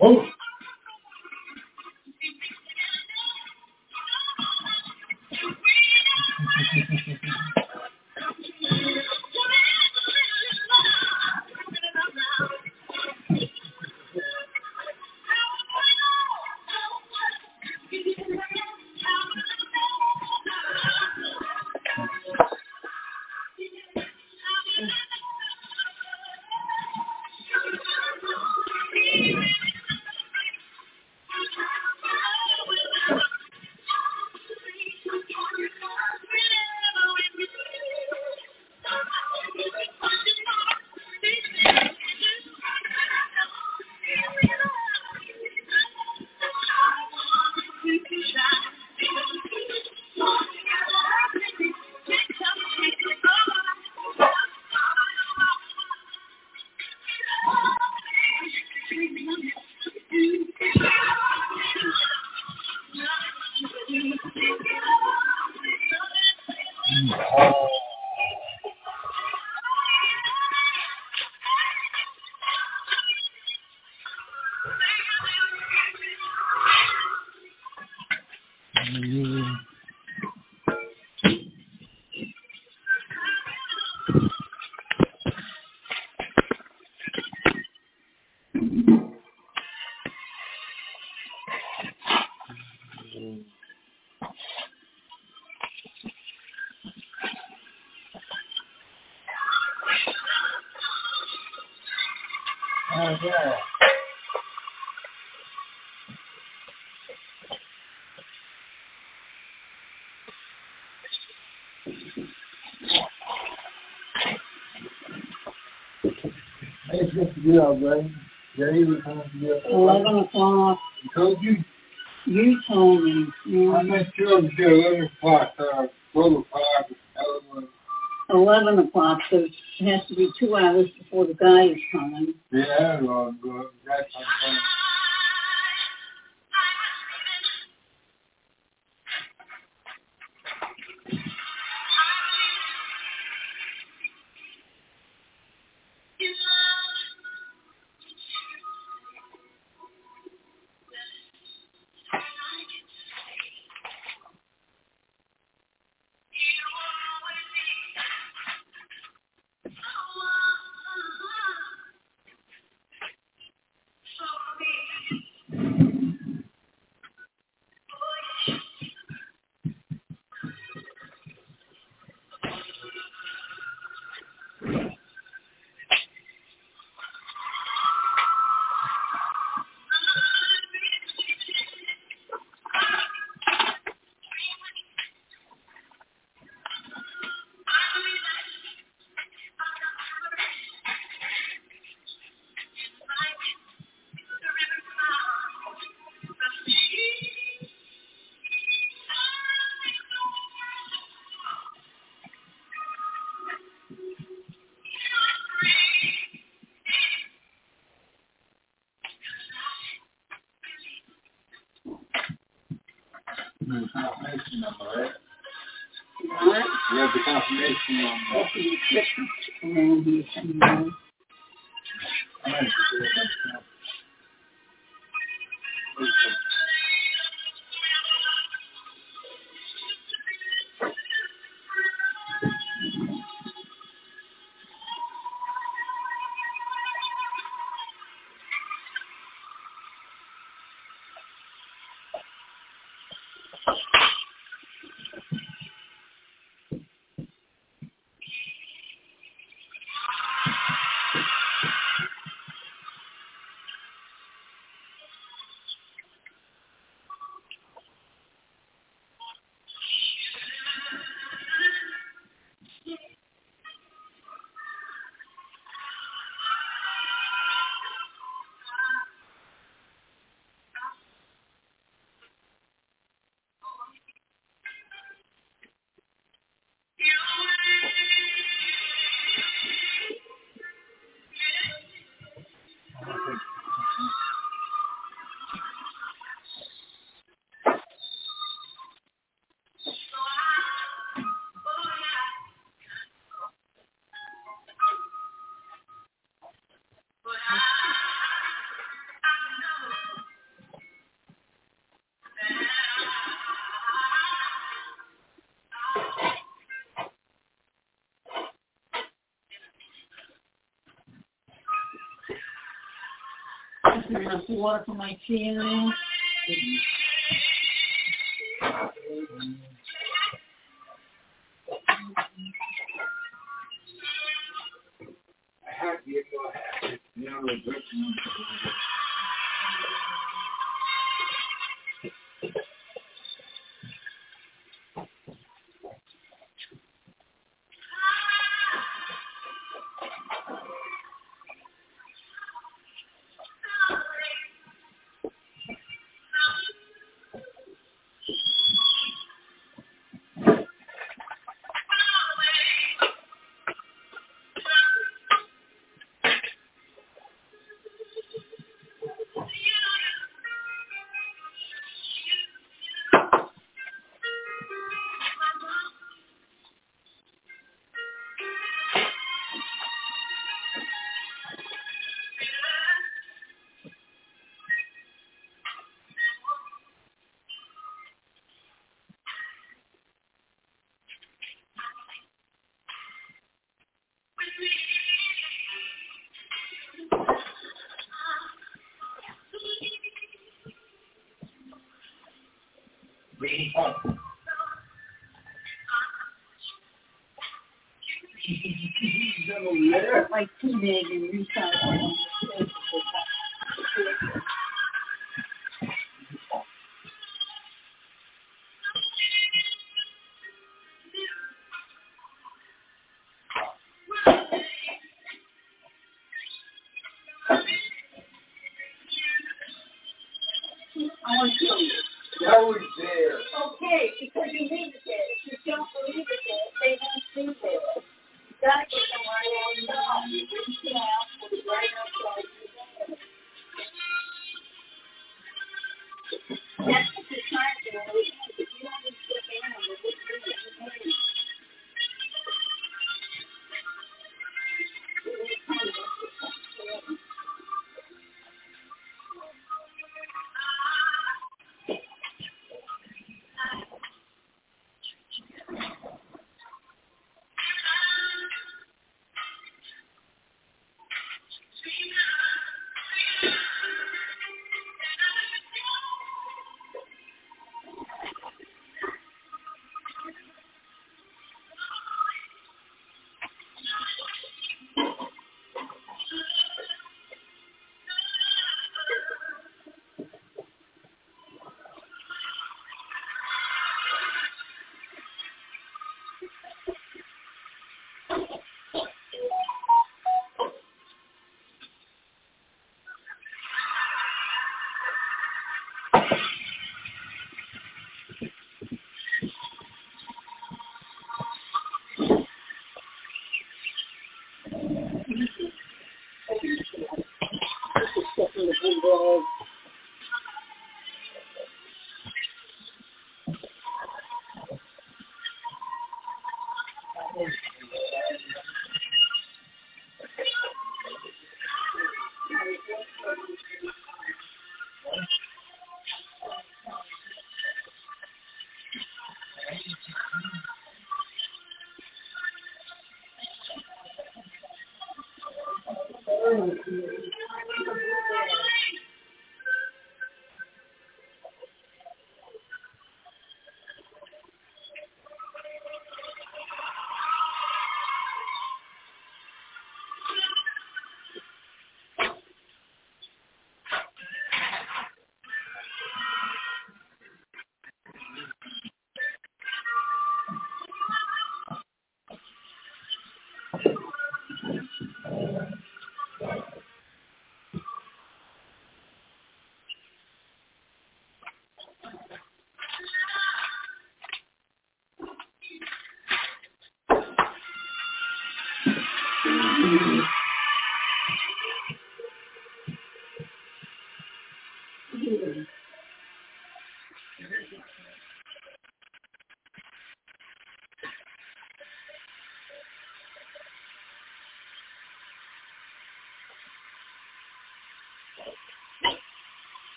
Oh. Oh, yeah. It's just to get out, right? Jay was going to get eleven o'clock. You told you? You told me. Yeah. I'm not sure it was eleven o'clock, uh, twelve o'clock, eleven o'clock, so it has to be two hours before the guy is coming. Yeah, well, well that's fine. The confirmation number, right? What? You have the confirmation number. And he's coming. I'm going to see it myself. some rusty water for my tea in there. Like too big and recycle. I want to kill you. I was there. Okay, because you need it. If you don't believe it, they won't see it. You gotta get them right out now. You reach it out, put it right outside your head. That's what you're trying to do. If you don't need to get in, you're just doing it.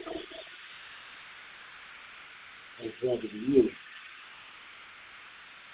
It's going to be you.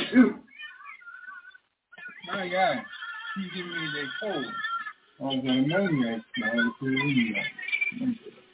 My God, she's giving me the cold. Oh, the ammonia smell is in there.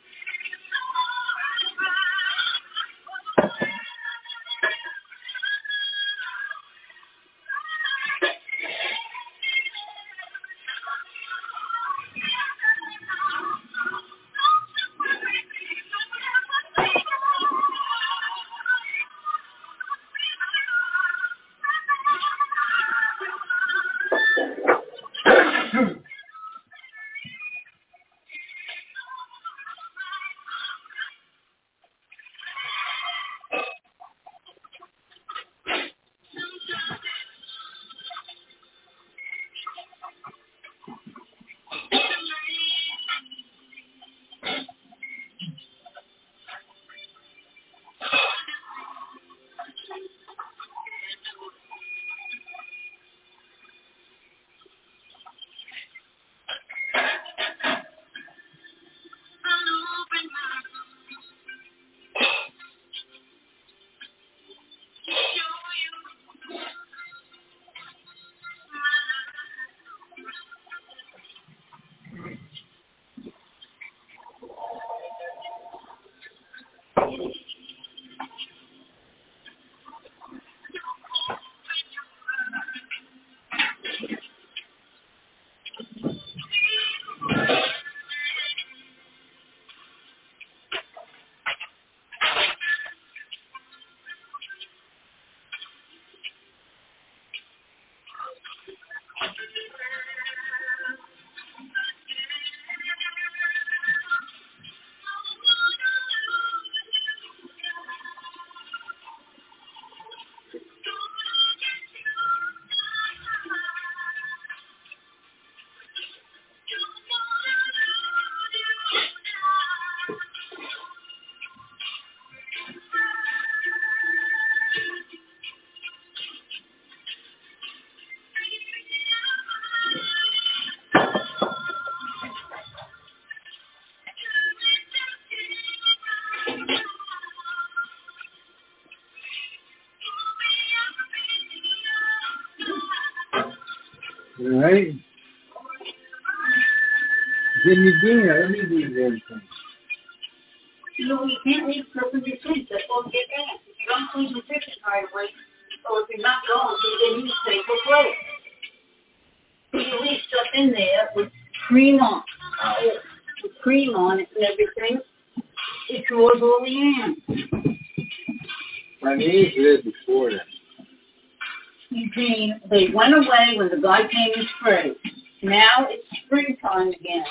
All right. Give me dinner. Let me do everything. No, you can't leave stuff in your fridge. That's what get that. If you don't clean the kitchen right away, or if you're not going to, then you stay for play. You leave stuff in there with cream on, uh, with cream on it and everything. It's yours all the end. My knees lived before that. Eugene, they went away when the guy came and sprayed. Now it's springtime again.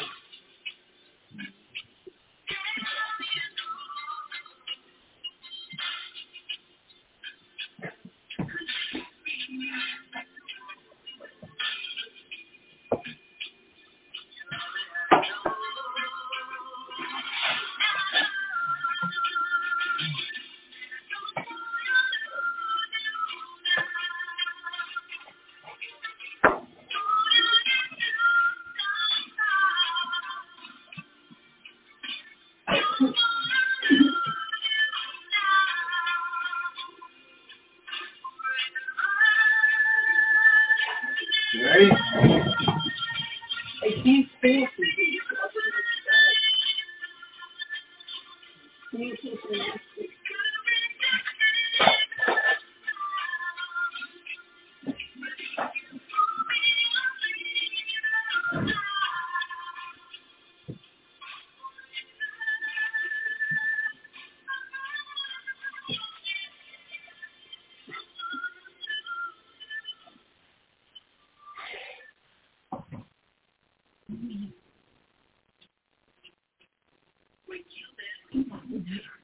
Right? They can't stay for you. Mm-hmm.